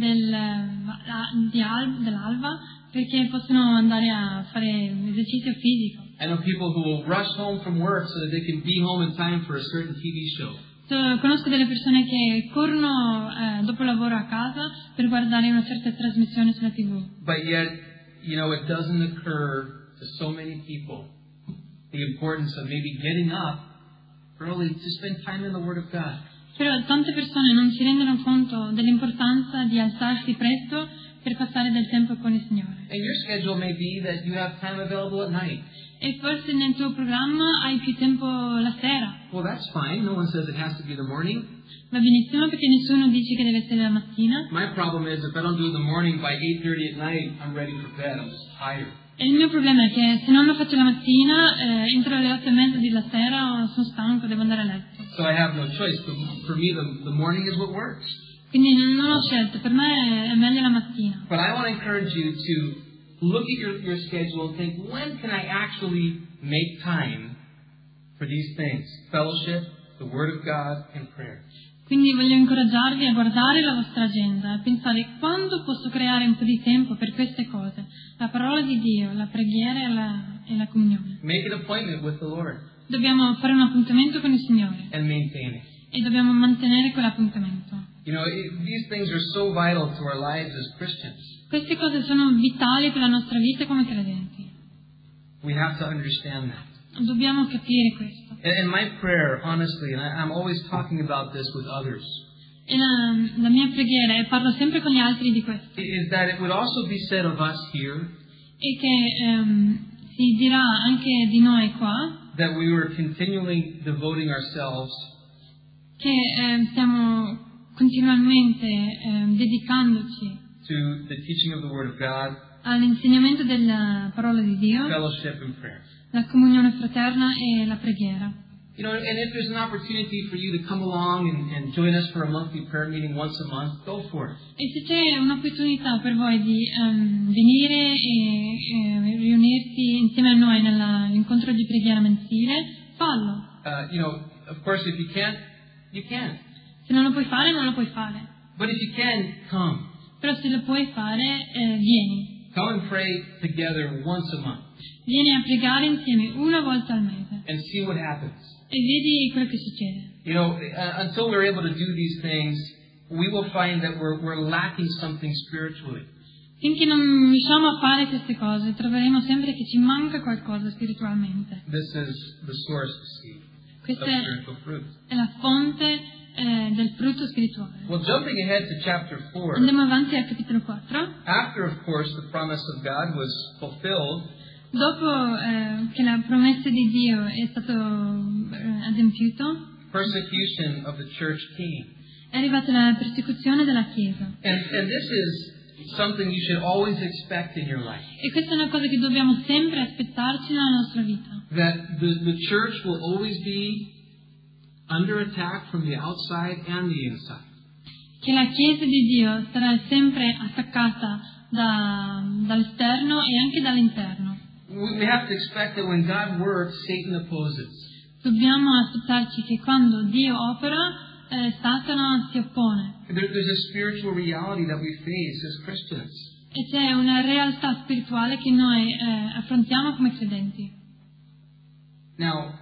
dell'alba perché possono andare a fare esercizio fisico. I know people who will rush home from work so that they can be home in time for a certain TV show. Conosco delle persone che corrono dopo lavoro a casa per guardare una certa trasmissione sulla TV. But yet, you know, it doesn't occur to so many people the importance of maybe getting up early to spend time in the Word of God. Però tante persone non si rendono conto dell'importanza di alzarsi presto per passare del tempo con il Signore. And your schedule may be that you have time available at night. E forse nel tuo programma hai più tempo la sera. Well, that's fine. No one says it has to be the morning. Va benissimo perché nessuno dice che deve essere la mattina. My problem is if I don't do it in the morning, by 8:30 at night, I'm ready for bed. I'm just tired. E il mio problema è che se non lo faccio la mattina, entro alle 8:30 della sera, sono stanco, devo andare a letto. So I have no choice. For me, the morning is what works. Quindi non ho scelto, per me è meglio la mattina. But I want to encourage you to look at your schedule and think, when can I actually make time for these things? Fellowship, the Word of God, and prayer. Quindi voglio incoraggiarvi a guardare la vostra agenda, a pensare quando posso creare un po' di tempo per queste cose. La parola di Dio, la preghiera e la comunione. Make an appointment with the Lord Dobbiamo fare un appuntamento con il Signore and maintain it. e dobbiamo mantenere quell'appuntamento. You know, these things are so vital to our lives as Christians. Queste cose sono vitali per la nostra vita come credenti. We have to understand that. Dobbiamo capire questo. And my prayer, honestly, and I'm always talking about this with others, E la mia preghiera, e parlo sempre con gli altri di questo, is that it would also be said of us here e che si dirà anche di noi qua, that we were continually devoting ourselves che stiamo continuamente dedicandoci to the teaching of the Word of God, all'insegnamento della parola di Dio, fellowship, and prayer. la comunione fraterna e la preghiera. You know, and if there's an opportunity for you to come along and join us for a monthly prayer meeting once a month, go for it. E se c'è un'opportunità per voi di venire e riunirsi insieme a noi nell'incontro di preghiera mensile, fallo. You know, of course, if you can't, you can't. Se non lo puoi fare, non lo puoi fare. But if you can, come. Però se lo puoi fare, vieni. Come and pray together once a month Vieni a pregare insieme una volta al mese and see what happens. e vedi quello che succede. You know, until we're able to do these things, we will find that we're lacking something spiritually. Finché non riusciamo a fare queste cose, troveremo sempre che ci manca qualcosa spiritualmente. This is the source of seed, of Questa spiritual fruit. è la fonte del frutto spirituale. Well, jumping ahead to chapter 4, Andiamo avanti al capitolo 4. after, of course, the promise of God was fulfilled, Dopo che la promessa di Dio è stato adempiuto, persecution of the church came. è arrivata la persecuzione della Chiesa. And this is something you should always expect in your life. E questa è una cosa che dobbiamo sempre aspettarci nella nostra vita. That the church will always be under attack from the outside and the inside. Che la Chiesa di Dio sarà sempre attaccata dall'esterno e anche dall'interno. We have to expect that when God works, Satan opposes. Dobbiamo aspettarci che quando Dio opera, Satana si oppone. There's a spiritual reality that we face as Christians. E c'è una realtà spirituale che noi affrontiamo come credenti. Now,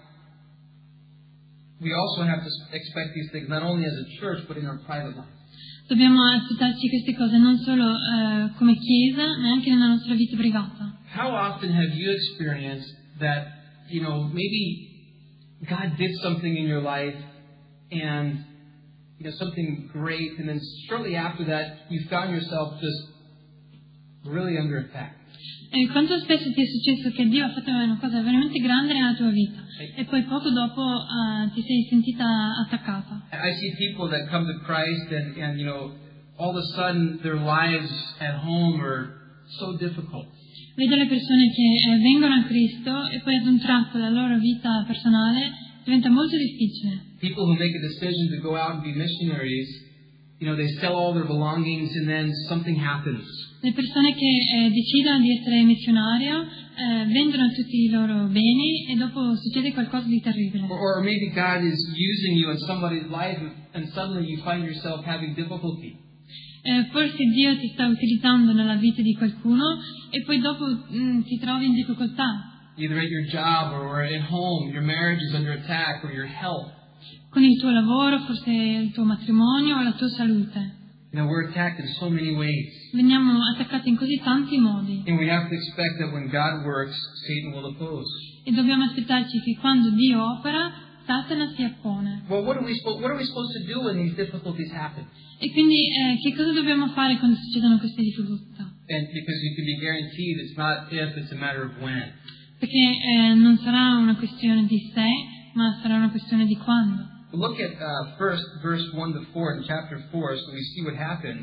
we also have to expect these things not only as a church, but in our private life. Dobbiamo aspettarci queste cose non solo come Chiesa, ma anche nella nostra vita privata. How often have you experienced that, you know, maybe God did something in your life and, you know, something great, and then shortly after that you found yourself just really under attack? E quanto spesso ti è successo che Dio ha fatto una cosa veramente grande nella tua vita e poi poco dopo ti sei sentita attaccata. I see people that come to Christ and you know, all of a sudden their lives at home are so difficult. Vedo le persone che vengono a Cristo e poi ad un tratto la loro vita personale diventa molto difficile. People who make a decision to go out and be missionaries, you know, they sell all their belongings and then something happens. Le persone che decidono di essere missionario vendono tutti i loro beni e dopo succede qualcosa di terribile. Or maybe God is using you in somebody's life and suddenly you find yourself having difficulty. Forse Dio ti sta utilizzando nella vita di qualcuno e poi dopo ti trovi in difficoltà. Either at your job or at home, your marriage is under attack, or your health. Con il tuo lavoro, forse il tuo matrimonio o la tua salute. You know, we're attacked in so many ways. Veniamo attaccati in così tanti modi. And we have to expect that when God works, Satan will oppose. E dobbiamo aspettarci che quando Dio opera, Satana si oppone. Well, what are we supposed to do when these difficulties happen? E quindi che cosa dobbiamo fare quando succedono queste difficoltà? And because you can be guaranteed it's not if, it's a matter of when. Perché non sarà una questione di se, ma sarà una questione di quando. Look at first verse 1 to 4 in chapter 4 so we see what happens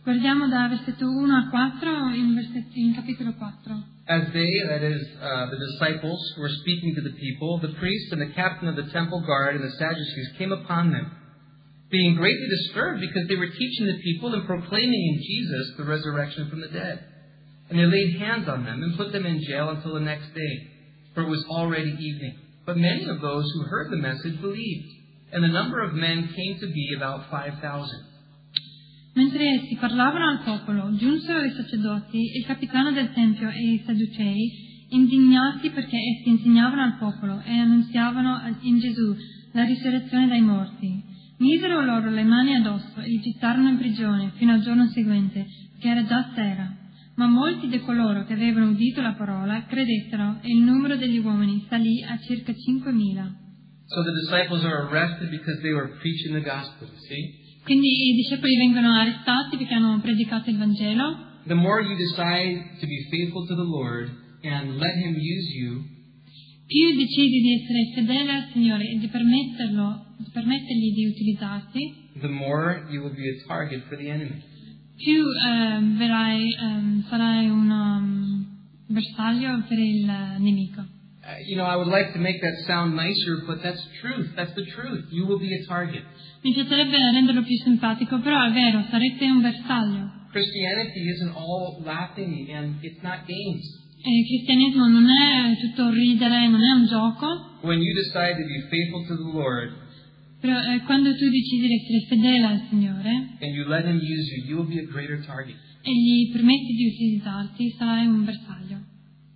Guardiamo da versetto 1 a 4 in capitolo 4. As they, that is, the disciples, were speaking to the people, the priest and the captain of the temple guard and the Sadducees came upon them, being greatly disturbed because they were teaching the people and proclaiming in Jesus the resurrection from the dead. And they laid hands on them and put them in jail until the next day, for it was already evening. But many of those who heard the message believed, and the number of men came to be about 5,000. Mentre essi parlavano al popolo, giunsero i sacerdoti, il capitano del tempio e i sadducei, indignati perché essi insegnavano al popolo e annunziavano in Gesù la risurrezione dai morti. Misero loro le mani addosso e li gettarono in prigione fino al giorno seguente, che era già sera. Ma molti di coloro che avevano udito la parola credettero e il numero degli uomini salì a circa 5.000. So the disciples are arrested because they were preaching the gospel, you see? Quindi i discepoli vengono arrestati perché hanno predicato il Vangelo. The more you decide to be faithful to the Lord and let Him use you, più decidi di essere fedele al Signore e di permettergli di utilizzarti, the more you will be a target for the enemy. più sarai un bersaglio per il nemico. I would like to make that sound nicer, but that's truth. That's the truth. You will be a target. Mi piacerebbe renderlo più simpatico, però è vero, sarete un bersaglio. Christianity isn't all laughing and it's not games. Il cristianesimo non è tutto ridere, non è un gioco. When you decide to be faithful to the Lord, però quando tu decidi di essere fedele al Signore and you let Him use you, you will be a greater target. e gli permetti di utilizzarti, sarai un bersaglio.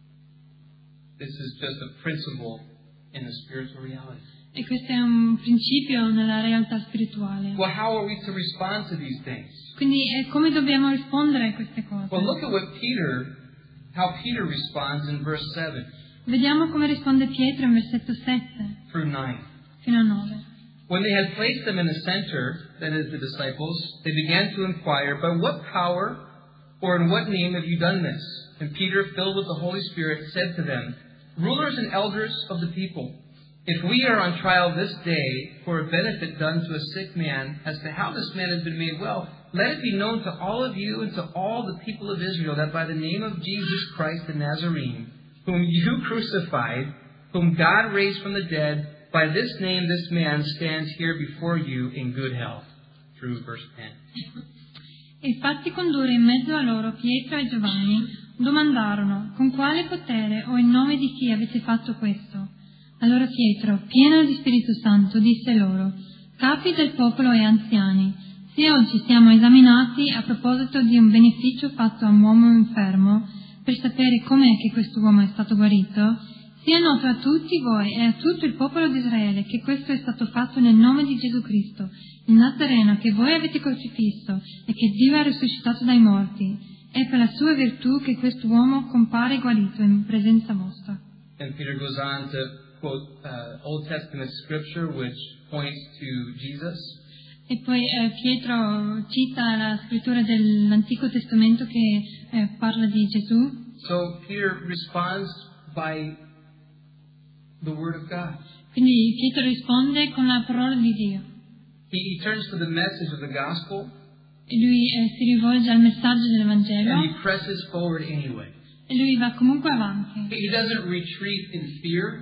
This is just a principle in the spiritual reality. E questo è un principio nella realtà spirituale. Well, how are we to respond to these things? Quindi come dobbiamo rispondere a queste cose? Well, look at how Peter responds in verse 7 Vediamo come risponde Pietro in versetto 7 through 9. fino a 9. When they had placed them in the center, that is the disciples, they began to inquire, by what power or in what name have you done this? And Peter, filled with the Holy Spirit, said to them, Rulers and elders of the people, if we are on trial this day for a benefit done to a sick man as to how this man has been made well, let it be known to all of you and to all the people of Israel that by the name of Jesus Christ the Nazarene, whom you crucified, whom God raised from the dead, by this name this man stands here before you in good health. Through verse 10. E fatti condurre in mezzo a loro Pietro e Giovanni, domandarono, con quale potere o in nome di chi avete fatto questo? Allora Pietro, pieno di Spirito Santo, disse loro, capi del popolo e anziani, se oggi siamo esaminati a proposito di un beneficio fatto a un uomo infermo, per sapere com'è che questo uomo è stato guarito, sia noto a tutti voi e a tutto il popolo di Israele che questo è stato fatto nel nome di Gesù Cristo, il Nazareno che voi avete crocifisso e che Dio ha risuscitato dai morti. È per la sua virtù che questo uomo compare guarito in presenza vostra. And Peter goes on to quote Old Testament scripture which points to Jesus. E poi Pietro cita la scrittura dell'Antico Testamento che parla di Gesù. So Peter responds by the Word of God. Quindi Pietro risponde con la parola di Dio. He turns to the message of the gospel E lui si rivolge al messaggio del Vangelo. and he presses forward anyway. E lui va comunque avanti. He doesn't retreat in fear.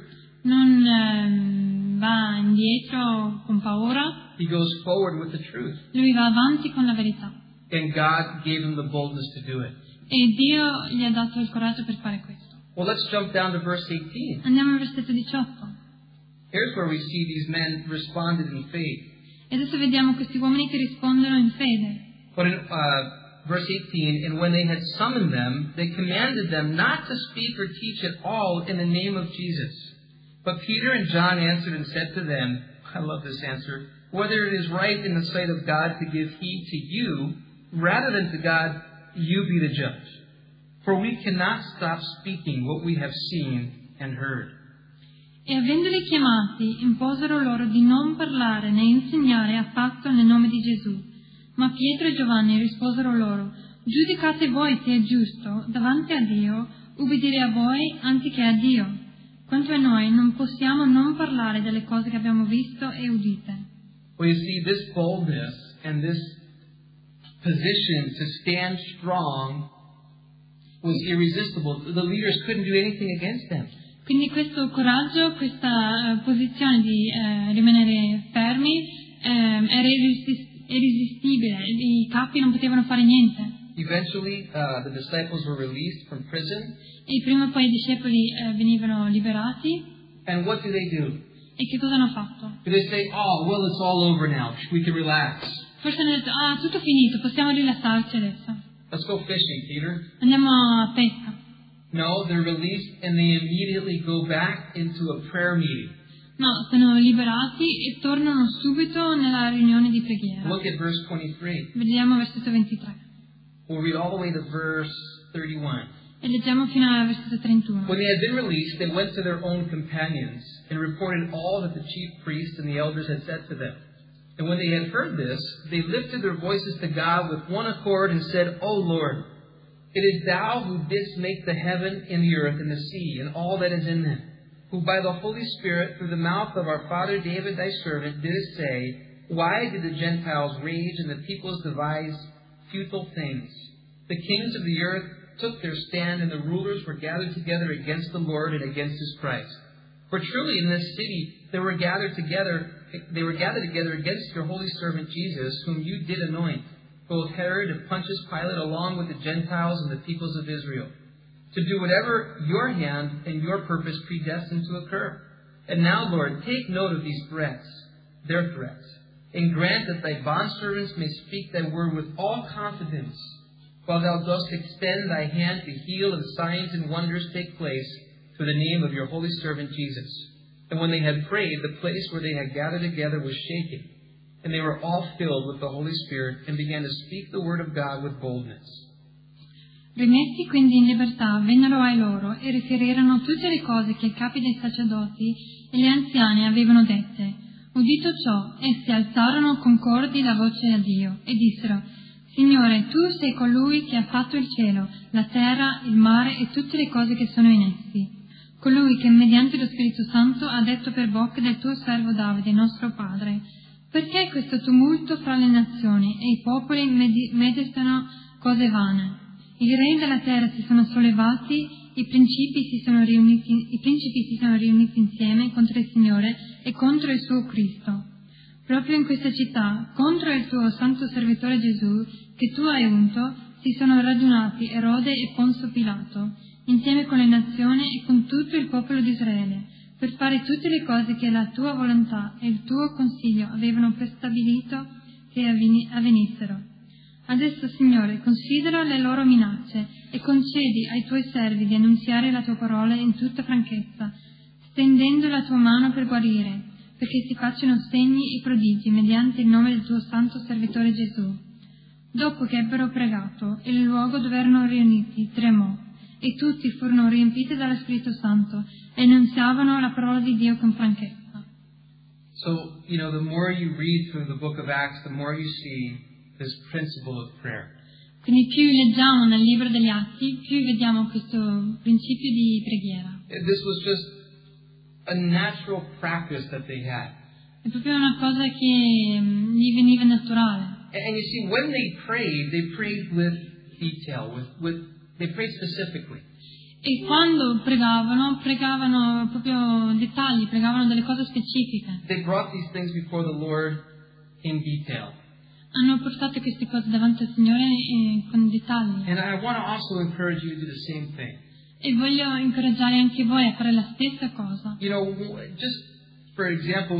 Non va indietro con paura. He goes forward with the truth. Lui va avanti con la verità. And God gave him the boldness to do it. E Dio gli ha dato il coraggio per fare questo. Well, let's jump down to verse 18. Andiamo al versetto 18. Here's where we see these men responded in faith. E adesso vediamo questi uomini che rispondono in fede. But in verse 18, and when they had summoned them, they commanded them not to speak or teach at all in the name of Jesus. But Peter and John answered and said to them, I love this answer, whether it is right in the sight of God to give heed to you, rather than to God, you be the judge. For we cannot stop speaking what we have seen and heard. E avendoli chiamati, imposero loro di non parlare né insegnare affatto nel nome di Gesù. Ma Pietro e Giovanni risposero loro, giudicate voi se è giusto, davanti a Dio, ubbidire a voi anziché a Dio. Quanto a noi, non possiamo non parlare delle cose che abbiamo visto e udite. Well, you see, this boldness and this position to stand strong was irresistible. The leaders couldn't do anything against them. Quindi questo coraggio, questa posizione di rimanere fermi era irresistibile, i capi non potevano fare niente. Eventually, the disciples were released from prison. E prima o poi i discepoli venivano liberati. And what do? E che cosa hanno fatto? Do they say, "Oh, well, it's all over now. We can relax. Forse hanno detto, tutto finito, possiamo rilassarci adesso. Let's go fishing, Peter." Andiamo a pesca. No, they're released and they immediately go back into a prayer meeting. No, sono liberati e tornano subito nella riunione di preghiera. Look at verse 23. Vediamo versetto 23. We'll read all the way to verse 31. E leggiamo fino al versetto 31. When they had been released, they went to their own companions and reported all that the chief priests and the elders had said to them. And when they had heard this, they lifted their voices to God with one accord and said, "O Lord, it is Thou who didst make the heaven and the earth and the sea and all that is in them, who by the Holy Spirit through the mouth of our father David thy servant didst say, Why did the Gentiles rage and the peoples devise futile things? The kings of the earth took their stand and the rulers were gathered together against the Lord and against His Christ. For truly in this city they were gathered together against your holy servant Jesus, whom you did anoint, both Herod and Pontius Pilate, along with the Gentiles and the peoples of Israel, to do whatever your hand and your purpose predestined to occur. And now, Lord, take note of these their threats, and grant that thy bondservants may speak thy word with all confidence, while thou dost extend thy hand to heal, and signs and wonders take place through the name of your holy servant Jesus." And when they had prayed, the place where they had gathered together was shaken, and they were all filled with the Holy Spirit and began to speak the word of God with boldness. Rimessi quindi in libertà, vennero ai loro e riferirono tutte le cose che i capi dei sacerdoti e gli anziani avevano dette. Udito ciò, essi alzarono concordi la voce a Dio e dissero: Signore, Tu sei colui che ha fatto il cielo, la terra, il mare e tutte le cose che sono in essi. Colui che mediante lo Spirito Santo ha detto per bocca del Tuo servo Davide, nostro padre: Perché questo tumulto fra le nazioni e i popoli meditano cose vane? I re della terra si sono sollevati, i principi si sono riuniti insieme contro il Signore e contro il suo Cristo. Proprio in questa città, contro il Tuo santo servitore Gesù, che Tu hai unto, si sono radunati Erode e Ponzio Pilato, insieme con le nazioni e con tutto il popolo di Israele, per fare tutte le cose che la Tua volontà e il Tuo consiglio avevano prestabilito che avvenissero. Adesso, Signore, considera le loro minacce e concedi ai Tuoi servi di annunziare la Tua parola in tutta franchezza, stendendo la Tua mano per guarire, perché si facciano segni e prodigi mediante il nome del Tuo santo servitore Gesù. Dopo che ebbero pregato, il luogo dove erano riuniti tremò, e tutti furono riempiti dallo Spirito Santo e annunziavano la parola di Dio con franchezza. So, the more you read through the book of Acts, the more you see this principle of prayer. Quindi più leggiamo nel libro degli Atti, più vediamo questo principio di preghiera. This was just a natural practice that they had. È proprio una cosa che gli veniva naturale. And you see, when they prayed with detail, they prayed specifically. E quando pregavano proprio dettagli, pregavano delle cose specifiche. They brought these things before the Lord in detail. Hanno portato queste cose davanti al Signore con dettagli. And I want to also encourage you to do the same thing. E voglio incoraggiare anche voi a fare la stessa cosa. Just for example,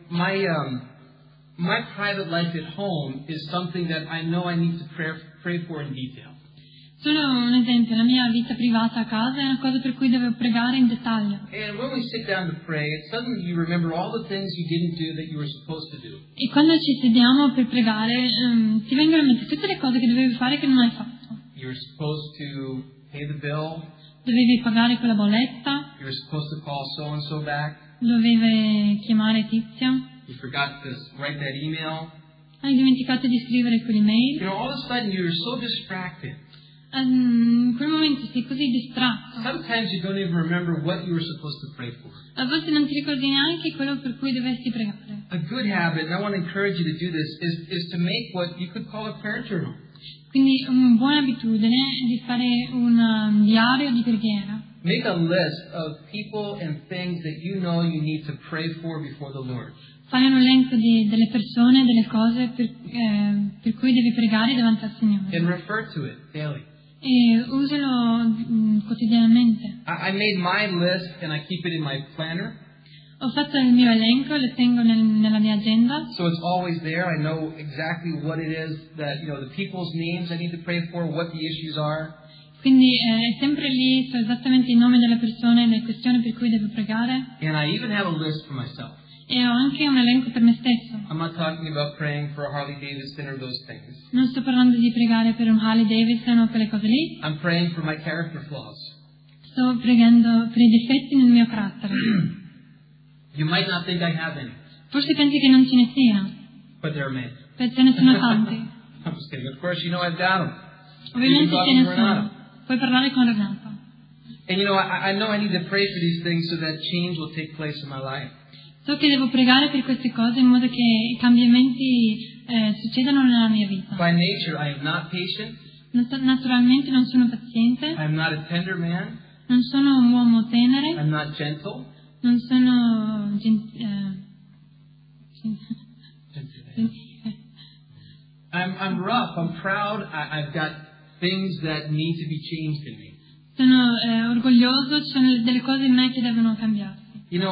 my private life at home is something that I know I need to pray for in detail. Solo un esempio, la mia vita privata a casa è una cosa per cui devo pregare in dettaglio. And when we sit down to pray, suddenly you remember all the things you didn't do that you were supposed to do. E quando ci sediamo per pregare, ti vengono in mente tutte le cose che dovevi fare che non hai fatto. You were supposed to pay the bill. Dovevi pagare quella bolletta. You were supposed to call so and so back. Dovevi chiamare Tizio. You forgot to write that email. Hai dimenticato di scrivere quell'email. All of a sudden you're so distracted. In quel momento sei così distratto. Sometimes you don't even remember what you were supposed to pray for. A volte non ti ricordi neanche quello per cui dovresti pregare. A good habit, and I want to encourage you to do this, is to make what you could call a prayer journal. Quindi una buona abitudine è di fare un diario di preghiera. Make a list of people and things that you know you need to pray for before the Lord. Fai un elenco delle persone, delle cose per cui devi pregare davanti al Signore. And refer to it daily. E usalo quotidianamente. I made my list and I keep it in my planner. Ho fatto il mio elenco, lo tengo nella mia agenda. So it's always there. I know exactly what it is that, the people's names I need to pray for, what the issues are. Quindi è sempre lì, so esattamente il nome delle persone, le questioni per cui devo pregare. And I even have a list for myself. E ho anche un elenco per me stesso. I'm not talking about praying for a Harley Davidson or those things. Non sto parlando di pregare per un Harley Davidson o quelle cose lì. I'm praying for my character flaws. Sto pregando per i difetti nel mio carattere. You might not think I have any, Forse pensi che non ce ne siano, but there are many. ce ne sono tanti. I'm just kidding. Of course, I've got them. Ovviamente ce ne sono. Renato. Puoi parlare con Renato. And I know I need to pray for these things so that change will take place in my life. So che devo pregare per queste cose in modo che i cambiamenti succedano nella mia vita. By nature, I am not patient. Naturalmente non sono paziente, I am not a tender man. non sono un uomo tenere, I'm not gentle. non sono I'm rough. I'm proud. I've got things that need to be changed in me. sono orgoglioso, ci sono delle cose in me che devono cambiarsi.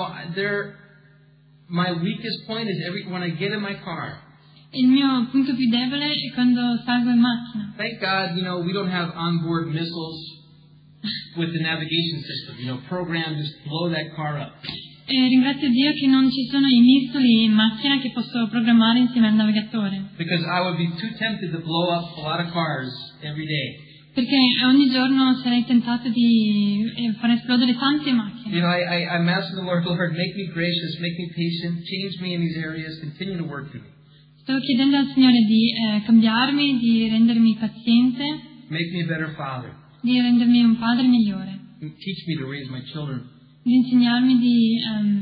My weakest point is when I get in my car. Il mio punto più debole è quando salgo in macchina. Thank God, we don't have onboard missiles with the navigation system, programmed just blow that car up. E ringrazio Dio che non ci sono i missili in macchina che posso programmare insieme al navigatore. Because I would be too tempted to blow up a lot of cars every day. Perché ogni giorno sarei tentato di far esplodere tante macchine. I'm asking the Lord, make me gracious, make me patient, change me in these areas, continue to work through me. Sto chiedendo al Signore di cambiarmi, di rendermi paziente, Make me a better father. di rendermi un padre migliore, Teach me to raise my children. di insegnarmi di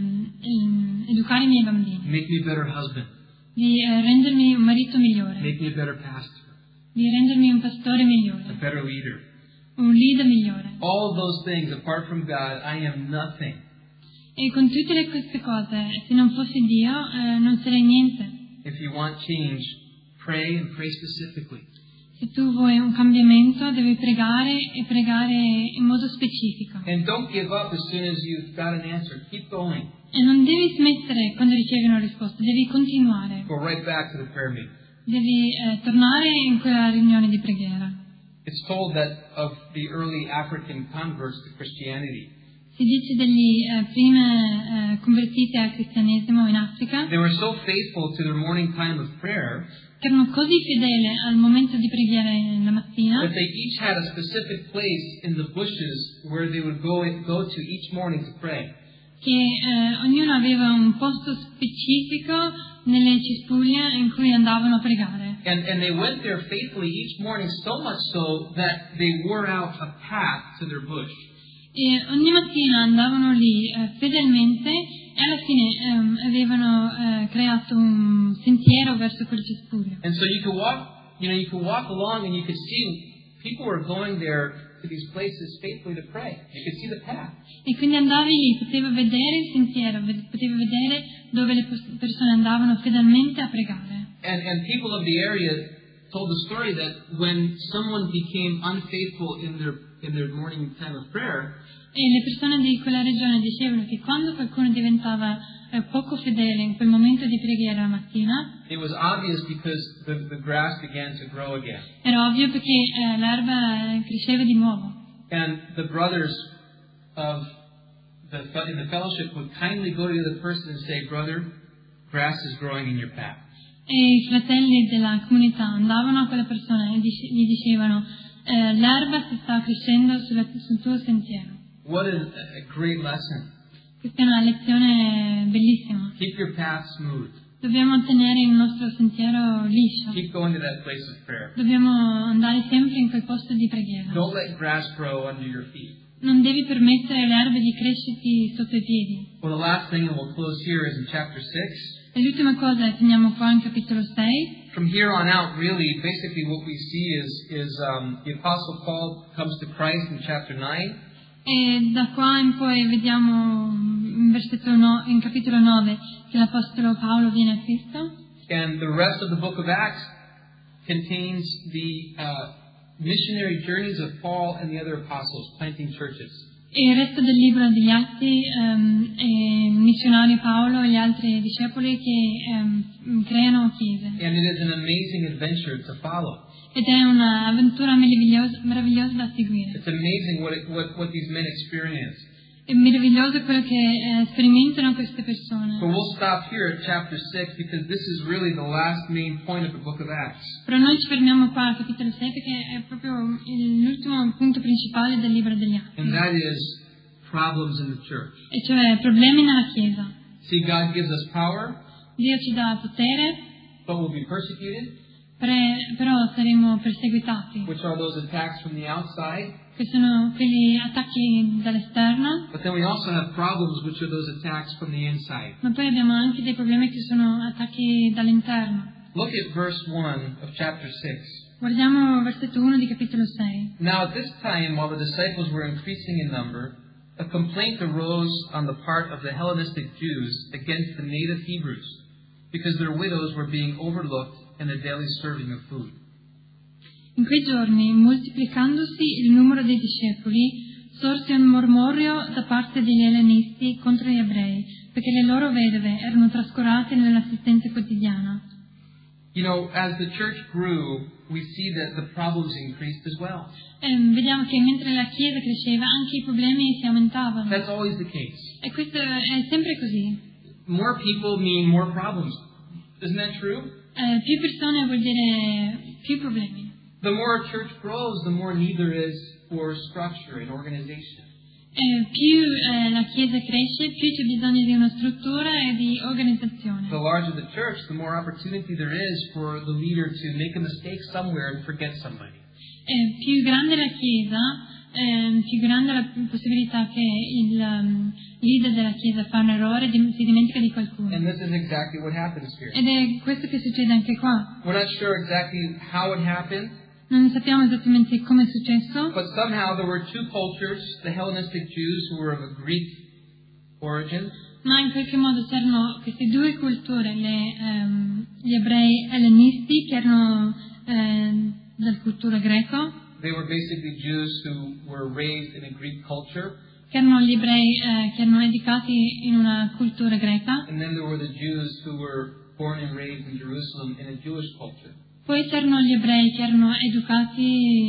educare i miei bambini, Make me a better husband. di rendermi un marito migliore, Make me a better pastor, di rendermi un pastore a migliore, better leader. un leader migliore. All of those things, apart from God, I am nothing. E con tutte queste cose, se non fossi Dio, non sarei niente. If you want change, pray and pray specifically. Se tu vuoi un cambiamento, devi pregare e pregare in modo specifico. And don't give up as soon as you've got an answer. Keep going. E non devi smettere quando ricevi una risposta, devi continuare. Go right back to the prayer meeting. Devi tornare in quella riunione di preghiera. It's told that of the early African converts to Christianity, Si dice degli primi convertiti al cristianesimo in Africa they were so faithful to their morning time of prayer che erano così fedeli al momento di preghiera la mattina that they each had a specific place in the bushes where they would go to each morning to pray. che ognuno aveva un posto specifico nelle cespuglie in cui andavano a pregare. And they went there faithfully each morning, so much so that they wore out a path to their bush. E ogni mattina andavano lì fedelmente e alla fine avevano creato un sentiero verso quel cespuglio. And so you could walk along and you could see people were going there to these places faithfully to pray. You could see the path. E quindi andavi lì, potevi vedere il sentiero, potevi vedere dove le persone andavano fedelmente a pregare. And people of the area told the story that when someone became unfaithful in their morning time of prayer, E le persone di quella regione dicevano che quando qualcuno diventava poco fedele in quel momento di preghiera la mattina, it was obvious because the grass began to grow again. era ovvio perché l'erba cresceva di nuovo. And the brothers in the fellowship would kindly go to the other person and say, "Brother, grass is growing in your path." E i fratelli della comunità andavano a quella persona e gli dicevano l'erba si sta crescendo sul tuo sentiero. What a great lesson. Questa è una lezione bellissima. Keep your path smooth. Dobbiamo tenere il nostro sentiero liscio. Keep going to that place of prayer. Dobbiamo andare sempre in quel posto di preghiera. Don't let grass grow under your feet. Non devi permettere alle erbe di crescerti sotto i piedi. Well, the last thing, and we'll close here, is in chapter 6. E l'ultima cosa, finiamo qua in capitolo 6. From here on out, really, basically what we see is the Apostle Paul comes to Christ in chapter 9. E da qua in poi vediamo in capitolo 9 che l'Apostolo Paolo viene a Cristo. And the rest of the book of Acts contains the missionary journeys of Paul and the other apostles planting churches. E il resto del libro degli Atti è il missionario Paolo e gli altri discepoli che creano chiese. And it is an amazing adventure to follow. Ed è un'avventura meravigliosa da seguire. It's amazing what these men experienced. È meraviglioso quello che sperimentano queste persone. But we'll stop here at chapter 6 because this is really the last main point of the book of Acts. Però noi ci fermiamo qua al capitolo 6 perché è proprio l'ultimo punto principale del libro degli Atti. And that is problems in the church. E cioè problemi nella Chiesa. See, God gives us power, Dio ci dà potere, but we'll be persecuted, però saremo perseguitati. which are those attacks from the outside. Che sono quegli attacchi dall'esterno, But then we also have problems, which are those attacks from the inside. ma poi abbiamo anche dei problemi che sono attacchi dall'interno. Look at verse 1 of chapter 6. Guardiamo versetto 1 di capitolo 6. Now at this time, while the disciples were increasing in number, a complaint arose on the part of the Hellenistic Jews against the native Hebrews, because their widows were being overlooked in the daily serving of food. In quei giorni, moltiplicandosi il numero dei discepoli, sorse un mormorio da parte degli ellenisti contro gli ebrei, perché le loro vedove erano trascurate nell'assistenza quotidiana. You know, as the church grew, we see that the problems increased as well. Vediamo che mentre la Chiesa cresceva, anche i problemi si aumentavano. That's always the case. E questo è sempre così. More people mean more problems. Isn't that true? Più persone vuol dire più problemi. The more a church grows, the more need there is for structure and organization. Più la Chiesa cresce, più c'è bisogno di una struttura e di organizzazione. The larger the church, the more opportunity there is for the leader to make a mistake somewhere and forget somebody. Più grande la Chiesa, più grande la possibilità che il leader della Chiesa fa un errore e si dimentica di qualcuno. And this is exactly what happens here. Ed è questo che succede anche qua. We're not sure exactly how it happened, Non sappiamo esattamente come è successo, but somehow there were two cultures, the Hellenistic Jews who were of a Greek origin, ma in qualche modo c'erano queste due culture, gli ebrei ellenisti che erano della cultura greco, they were basically Jews who were raised in a Greek culture, che erano gli ebrei che erano educati in una cultura greca. and then there were the Jews who were born and raised in Jerusalem in a Jewish culture. Poi c'erano gli ebrei che erano educati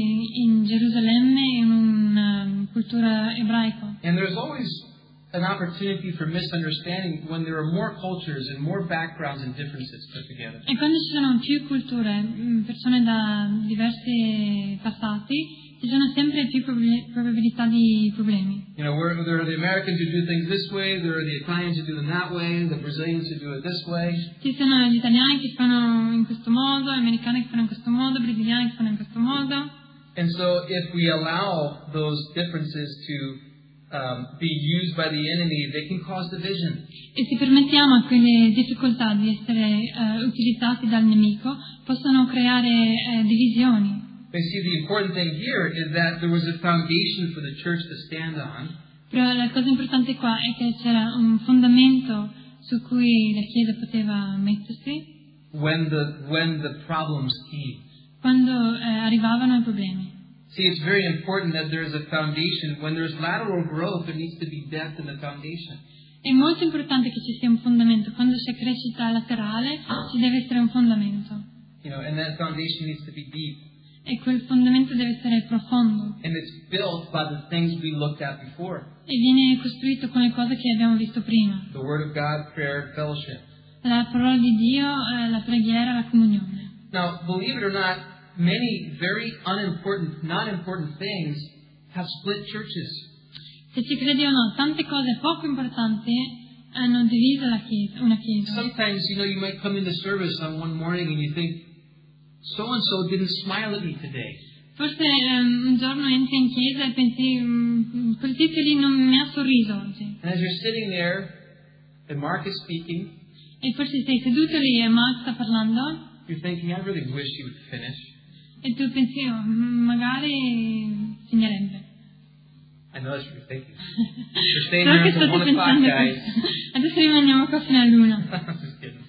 in Gerusalemme in una cultura ebraica. And there's always an opportunity for misunderstanding when there are more cultures and more backgrounds and differences put together. E quando ci sono più culture, persone da diversi passati, ci sono sempre più probabilità di problemi. You know, there are the Americans who do things this way, there are the Italians who do them that way, the Brazilians who do it this way. Ci sono gli italiani che fanno in questo modo, gli americani che fanno in questo modo, i brasiliani che fanno in questo modo. And so if we allow those differences to be used by the enemy, they can cause division. E se permettiamo a quelle difficoltà di essere utilizzate dal nemico, possono creare divisioni. But see, the important thing here is that there was a foundation for the church to stand on. Però la cosa importante qua è che c'era un fondamento su cui la Chiesa poteva mettersi When the problems came. quando arrivavano i problemi. See, it's very important that there is a foundation. When there's lateral growth, there needs to be depth in the foundation. È molto importante che ci sia un fondamento. Quando c'è crescita laterale, ci deve essere un fondamento. You know, and that foundation needs to be deep. E quel fondamento deve essere profondo. And it's built by the things we looked at before. E viene costruito con le cose che abbiamo visto prima. The Word of God, prayer, fellowship. La parola di Dio, la preghiera, la comunione. Now, believe it or not, many very unimportant, not important things have split churches. Se ci credi o no, tante cose poco importanti hanno diviso una chiesa. Sometimes, you might come into service on one morning and you think, so-and-so didn't smile at me today. Forse un giorno entri in chiesa e pensi, quel tizio lì non mi ha sorriso oggi. And as you're sitting there and Mark is speaking, E forse sei seduto lì e Mark sta parlando you're thinking, I really wish he would finish. e tu pensi, magari finirebbe. I know that's what you're thinking. You're staying So there che until state 1 o'clock, pensando guys. questo. Adesso rimaniamo qua fino all'una. I'm just kidding.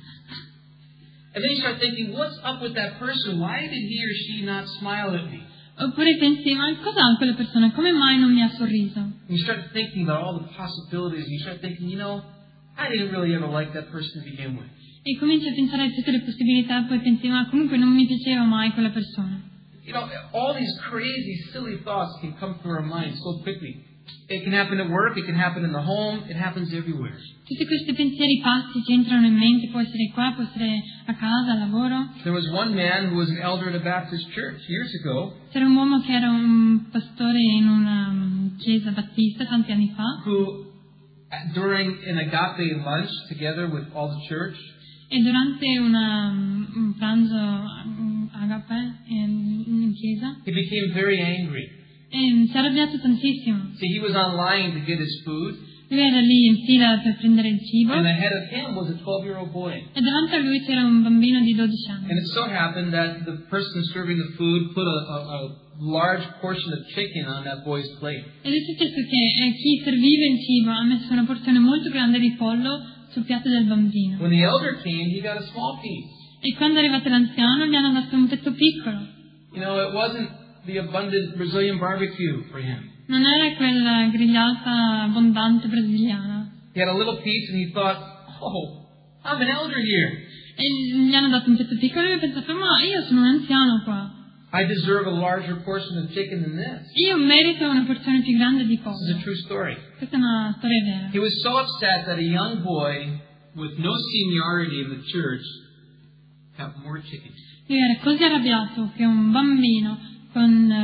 And then you start thinking, what's up with that person? Why did he or she not smile at me? Oppure pensi, ma cosa ha quella persona? Come mai non mi ha sorriso? And you start thinking about all the possibilities, and you start thinking, I didn't really ever like that person to begin with. E cominci a pensare a tutte le possibilità, poi pensi, ma comunque non mi piaceva mai quella persona. All these crazy, silly thoughts can come through our minds so quickly. It can happen at work, it can happen in the home, it happens everywhere. Tutti questi pensieri pazzi ci entrano in mente, può essere qua, può essere a casa, al lavoro. There was one man who was an elder at a Baptist church years ago. C'era un uomo che era un pastore in una chiesa battista tanti anni fa. Who, during an agape lunch together with all the church, e durante un pranzo agape in chiesa, he became very angry. si è arrabbiato tantissimo. See, he was online to get his food. Lui era lì in fila per prendere il cibo. And ahead of him was a 12-year-old boy. E davanti a lui c'era un bambino di 12 anni. And it so happened that the person serving the food put a large portion of chicken on that boy's plate. Ed è successo che chi serviva il cibo ha messo una porzione molto grande di pollo sul piatto del bambino. When the elder came, he got a small piece. E quando è arrivato l'anziano gli hanno dato un pezzo piccolo. It wasn't the abundant Brazilian barbecue for him. Non era quella grigliata abbondante brasiliana. He had a little piece and he thought, I'm an elder here. E gli hanno dato un pezzo piccolo e lui ha pensato, ma io sono un anziano qua. I deserve a larger portion of chicken than this. Io merito una porzione più grande di pollo. This is a true story. Questa è una storia vera. He was so upset that a young boy with no seniority in the church got more chicken. Lui era così arrabbiato che un bambino che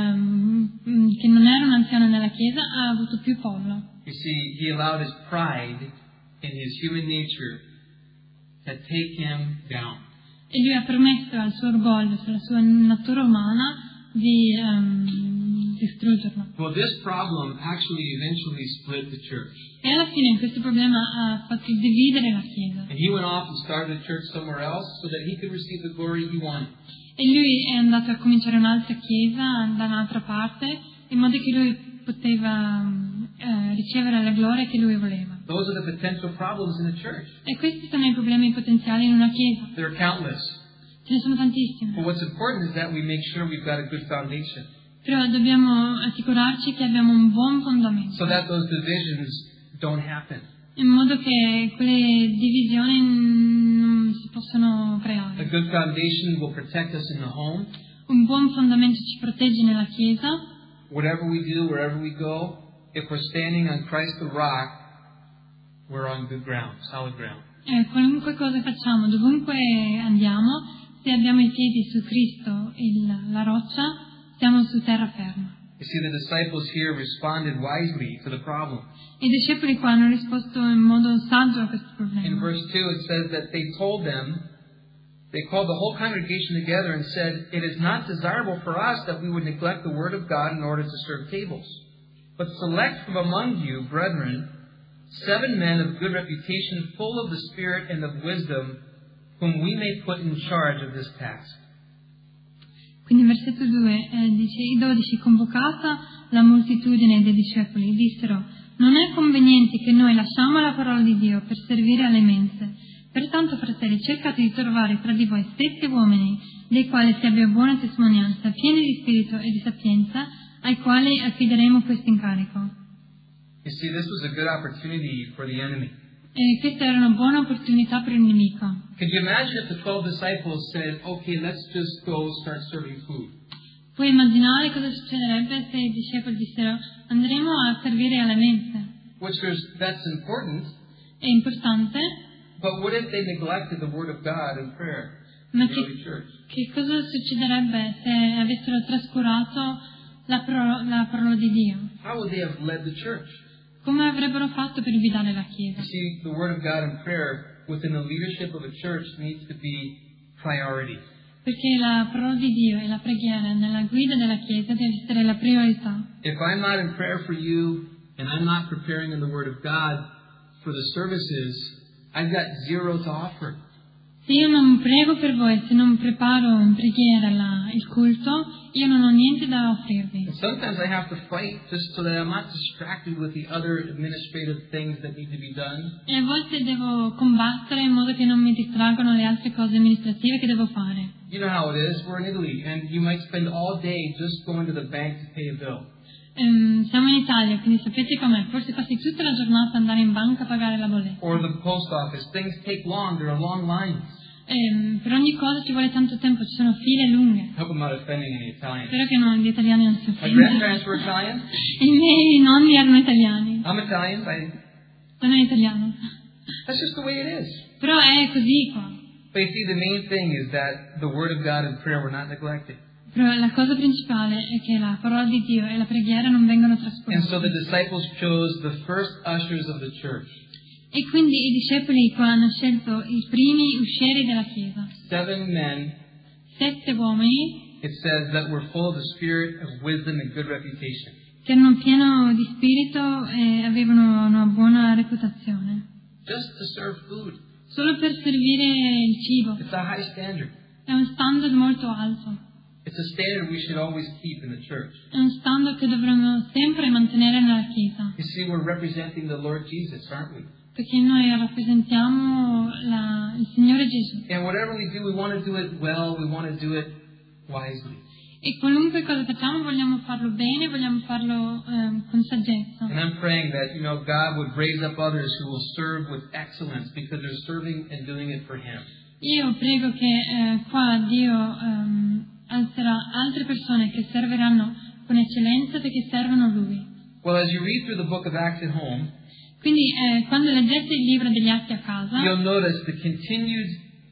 non era un anziano nella chiesa ha avuto più pollo. You see, he allowed his pride in his human nature to take him down. E lui ha permesso al suo orgoglio, alla sua natura umana di distruggerlo. Well, this problem actually eventually split the church. E alla fine questo problema ha fatto dividere la chiesa. And he went off and started a church somewhere else so that he could receive the glory he wanted. E lui è andato a cominciare un'altra chiesa da un'altra parte, in modo che lui poteva ricevere la gloria che lui voleva. Those are the potential problems in the church. E questi sono i problemi potenziali in una chiesa. There are countless. Ce ne sono tantissimi. But what's important is that we make sure we've got a good foundation, Però dobbiamo assicurarci che abbiamo un buon fondamento, so that those divisions don't happen. in modo che quelle divisioni non si possano A creare. good foundation will protect us in the home. Un buon fondamento ci protegge nella chiesa. Whatever we do, wherever we go, if we're standing on Christ the rock, we're on good ground, solid ground. Qualunque cosa facciamo, dovunque andiamo, se abbiamo i piedi su Cristo, la roccia, siamo su terraferma. You see, the disciples here responded wisely to the problem. I discepoli qua hanno risposto in modo saggio a questo In problema. verse 2 it says that they called the whole congregation together and said, "It is not desirable for us that we would neglect the word of God in order to serve tables. But select from among you, brethren, 7 men of good reputation, full of the Spirit and of wisdom, whom we may put in charge of this task." Quindi in versetto 2 dice, i 12, convocata la moltitudine dei discepoli, dissero, non è conveniente che noi lasciamo la parola di Dio per servire alle mense. Pertanto, fratelli, cercate di trovare tra di voi 7 uomini, dei quali si abbia buona testimonianza, pieni di spirito e di sapienza, ai quali affideremo questo incarico. You see, this was a good opportunity for the enemy. E questa era una buona opportunità per il nemico. Could you imagine if the 12 disciples said, "Okay, let's just go start serving food"? Puoi immaginare cosa succederebbe se i discepoli dissero, andremo a servire alle mense. That's important. È importante, But what if they neglected the Word of God in prayer ma in the early church? che cosa succederebbe se avessero trascurato la parola di Dio? How would they have led the church? Come avrebbero fatto per guidare la Chiesa? You see, the Word of God in prayer within the leadership of a church needs to be priority. Perché la parola di Dio e la preghiera nella guida della Chiesa deve essere la priorità. If I'm not in prayer for you and I'm not preparing in the Word of God for the services, I've got zero to offer. Se io non prego per voi, se non preparo in preghiera il culto, io non ho niente da offrirvi. And sometimes I have to fight just so that I'm not distracted with the other administrative things that need to be done. E a volte devo combattere in modo che non mi distraggono le altre cose amministrative che devo fare. You know how it is. We're in Italy, and you might spend all day just going to the bank to pay a bill. Siamo in Italia, quindi sapete com'è. Forse passi tutta la giornata ad andare in banca a pagare la bolletta. Or the post office. Things take long. There are long lines. Per ogni cosa ci vuole tanto tempo, ci sono file lunghe. I hope I'm not offending any Italians. Spero che gli italiani non si My offendano. grandparents were Italian. I miei nonni erano italiani. I'm Italian. Sono italiano. That's just the way it is. Però è così qua. But you see, the main thing is that the Word of God and prayer were not neglected. Però la cosa principale è che la parola di Dio e la preghiera non vengono And so the trascurate. disciples chose the first ushers of the church. E quindi i discepoli qua hanno scelto i primi uscieri della Chiesa. 7 men, 7 uomini it says, that were full of the spirit of wisdom and good reputation. che erano pieni di spirito e avevano una buona reputazione. Just to serve food. Solo per servire il cibo. It's a high standard. È un standard molto alto. It's a standard we should always keep in the church. È un standard che dovremmo sempre mantenere nella Chiesa. You see, we're representing the Lord Jesus, aren't we? Perché noi rappresentiamo il Signore Gesù. And whatever we do, we want to do it well. We want to do it wisely. E qualunque cosa facciamo vogliamo farlo bene, vogliamo farlo con saggezza. And I'm praying that, God would raise up others who will serve with excellence because they're serving and doing it for Him. Io prego che qua Dio alzerà altre persone che serviranno con eccellenza perché servono Lui. Well, as you read through the book of Acts at home, Quindi quando leggete il libro degli Atti a casa, you'll notice the continued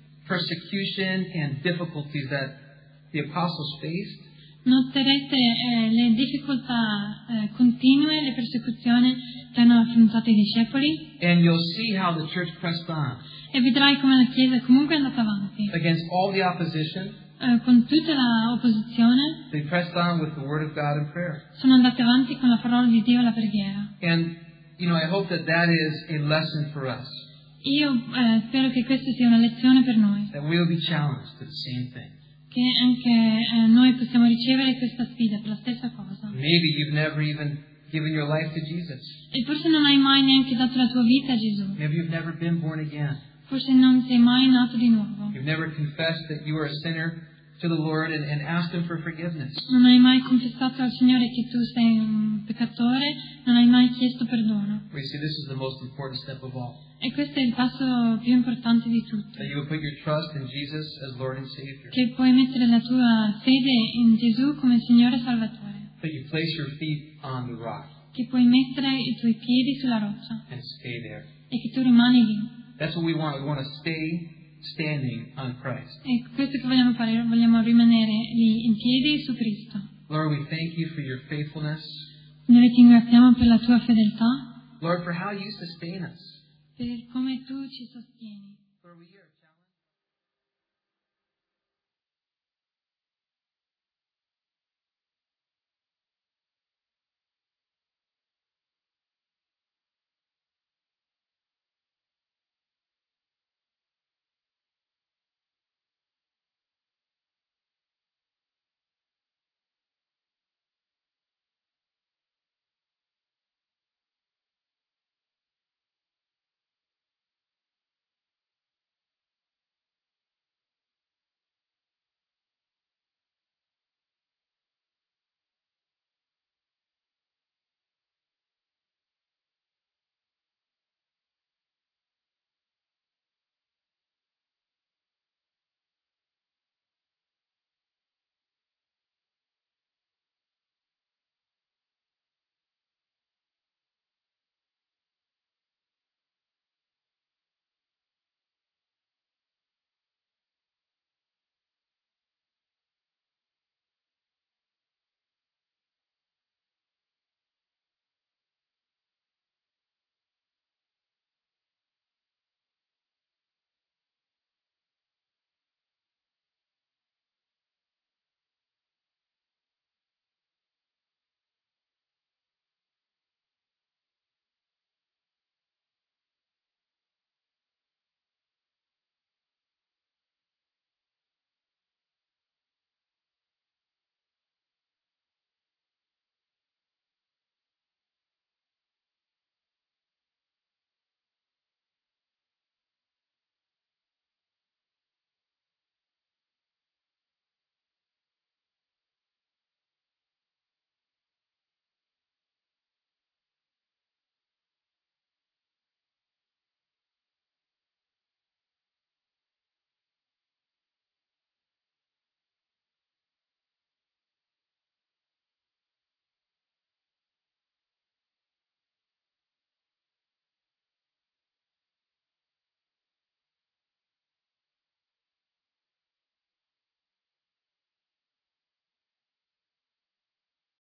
persecution and difficulties that the apostles faced. noterete le difficoltà continue, le persecuzioni che hanno affrontato i discepoli And you'll see how the church pressed on e vedrai come la Chiesa comunque è andata avanti. against all the opposition. Con tutta l'opposizione They pressed on with the Word of God and prayer. sono andate avanti con la parola di Dio e la preghiera. And, I hope that is a lesson for us, Io spero che questa sia una lezione per noi, that we will be challenged to the same thing. che anche noi possiamo ricevere questa sfida per la stessa cosa. Maybe you've never even given your life to Jesus. E forse non hai mai neanche dato la tua vita a Gesù, Maybe you've never been born again. forse non sei mai nato di nuovo, You've never confessed that you are a sinner to the Lord and asked Him for forgiveness. non hai mai confessato al Signore che tu sei un peccatore, non hai mai chiesto perdono. We see this is the most important step of all. E questo è il passo più importante di tutti, That you would put your trust in Jesus as Lord and Savior. che puoi mettere la tua fede in Gesù come Signore e Salvatore, That you place your feet on the rock che puoi mettere i tuoi piedi sulla roccia and stay there. e che tu rimani lì. That's what we want. We want to stay standing on Christ. E questo che vogliamo fare, vogliamo rimanere lì in piedi su Cristo. Lord, we thank you for your faithfulness. Signore, ti ringraziamo per la tua fedeltà, Lord, for how you sustain us. per come tu ci sostieni.